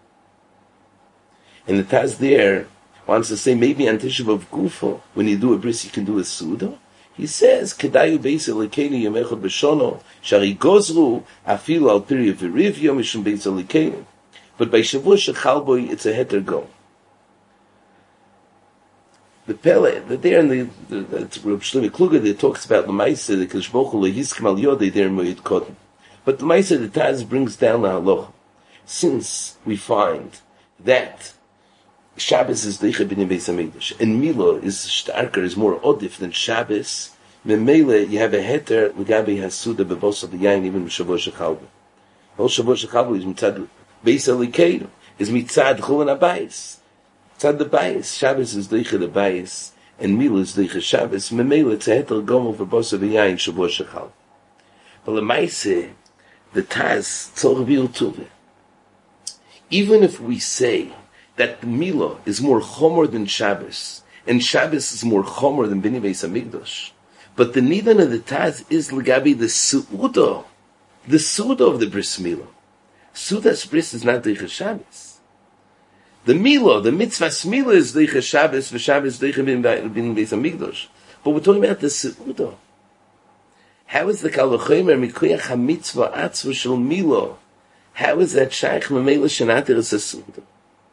And the Taz there wants to say maybe on Tisha B'Av Gufo, when you do a bris, you can do a Suda. He says, Kedayu beis elikeni yom echad b'shono, shari gozru afilu al piri v'riv yom mishum beis elikeni. But by Shavua Shechalboi, it's a heter go. The Pele, the there in the, the, the Reb Shlomo Kluger, that talks about the Maisa, the Kishbochu lehizkim al yodei there in Moed Kotten. But the Maisa the Taz brings down the halacha. Since we find that Shabbos is Deicha B'nei Beis HaMikdash, and Mila is starker, is more odif than Shabbos, Memele, you have a heter, L'gabi Hasuda B'bos of the Yain, even B'Shavua Shechalba. All Shavua Shechalba is Mitzad Beis HaLikeinu, is Mitzad Chulin HaBayis. Mitzad the Bayis, Shabbos is Deicha the Bayis, and Mila is Deicha Shabbos, Memele, it's a heter Gomel B'bos of the Yain, Shavua Shechalba. But L'maise, the Taz, Tzor V'il Tuveh. Even if we say that the Mila is more chomer than Shabbos, and Shabbos is more chomer than B'nai Beis HaMikdash, but the Nidan of the Taz is L'gabi the Su'udah, the Su'udah of the Bris Mila. Su'udas Bris is not Deicha Shabbos. The Mila, the Mitzvahs Mila is Deicha Shabbos, for Shabbos Deicha B'nai Beis HaMikdash. But we're talking about the Su'udah. How is the Kal V'chomer Mikoyach HaMitzvah Atzva Shel Mila? How is that Shaykh Mamela Shanatir is a Suda?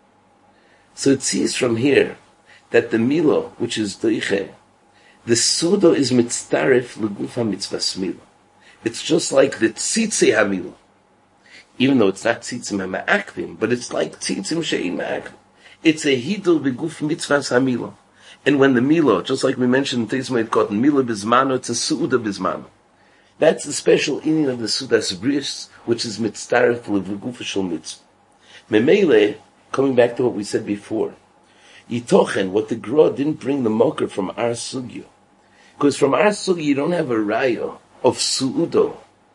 So it sees from here that the Milo, which is Deiche, the Suda is Mitztaref L'gufa Mitzvahs Milo. It's just like the Tzitzi HaMilo. Even though it's not Tzitzim HaMa'akvim, but it's like Tzitzim She'im Ma'akvim. It's a Hidul B'guf Mitzvahs HaMilo. And when the Milo, just like we mentioned in Teismait Cotton, Milo Bizmano, it's a Suda Bizmano. That's the special inyan of the Sudas Bris, which is mitztaref l'v'gufa shel mitzvah. Memele, coming back to what we said before, Yitochen, what the Gra didn't bring the mocker from our sugya, because from our sugya you don't have a raya of suudo,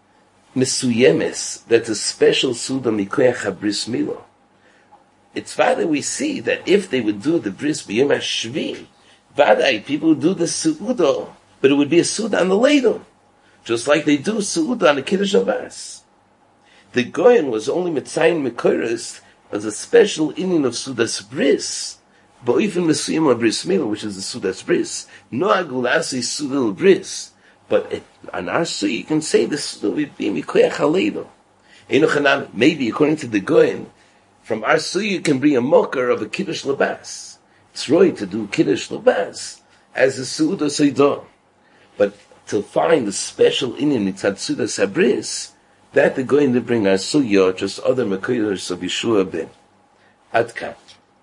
mesuyemes, that's a special suudo mikoyach habris milo. It's vada we see that if they would do the bris b'yom hashvi, vada people would do the suudo, but it would be a suudo on the ladle. Just like they do Su'udah on the Kiddush Shabbos. The Goyen was only Mitzayin Mekoros as a special inyan of Sudas Bris, but even Mesuyim Bris Mil, which is the Sudas Bris. No Agulasi Sudal Bris. But it, on our Su, you can say the Sudah would be Mikoyach HaLeido. Maybe according to the Goyen, from our Su you can bring a mocker of a Kiddush Labas. It's right to do Kiddush Labas as a Su'udah Seidah. But to find the special inyan Mitzad Sudas Habris, that the going to bring our Sugya, just other Mekoros of Yeshua ben. Adkan.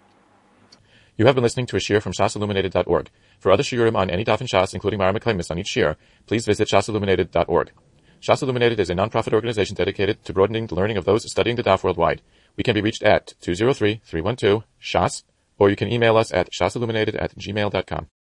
You have been listening to a shiur from shas illuminated dot org. For other shiurim on any daf in Shas, including Mara Meklemis on each shiur, please visit shas illuminated dot org. Shas Illuminated is a non-profit organization dedicated to broadening the learning of those studying the daf worldwide. We can be reached at two zero three, three one two, shas, or you can email us at shasilluminated at gmail dot com.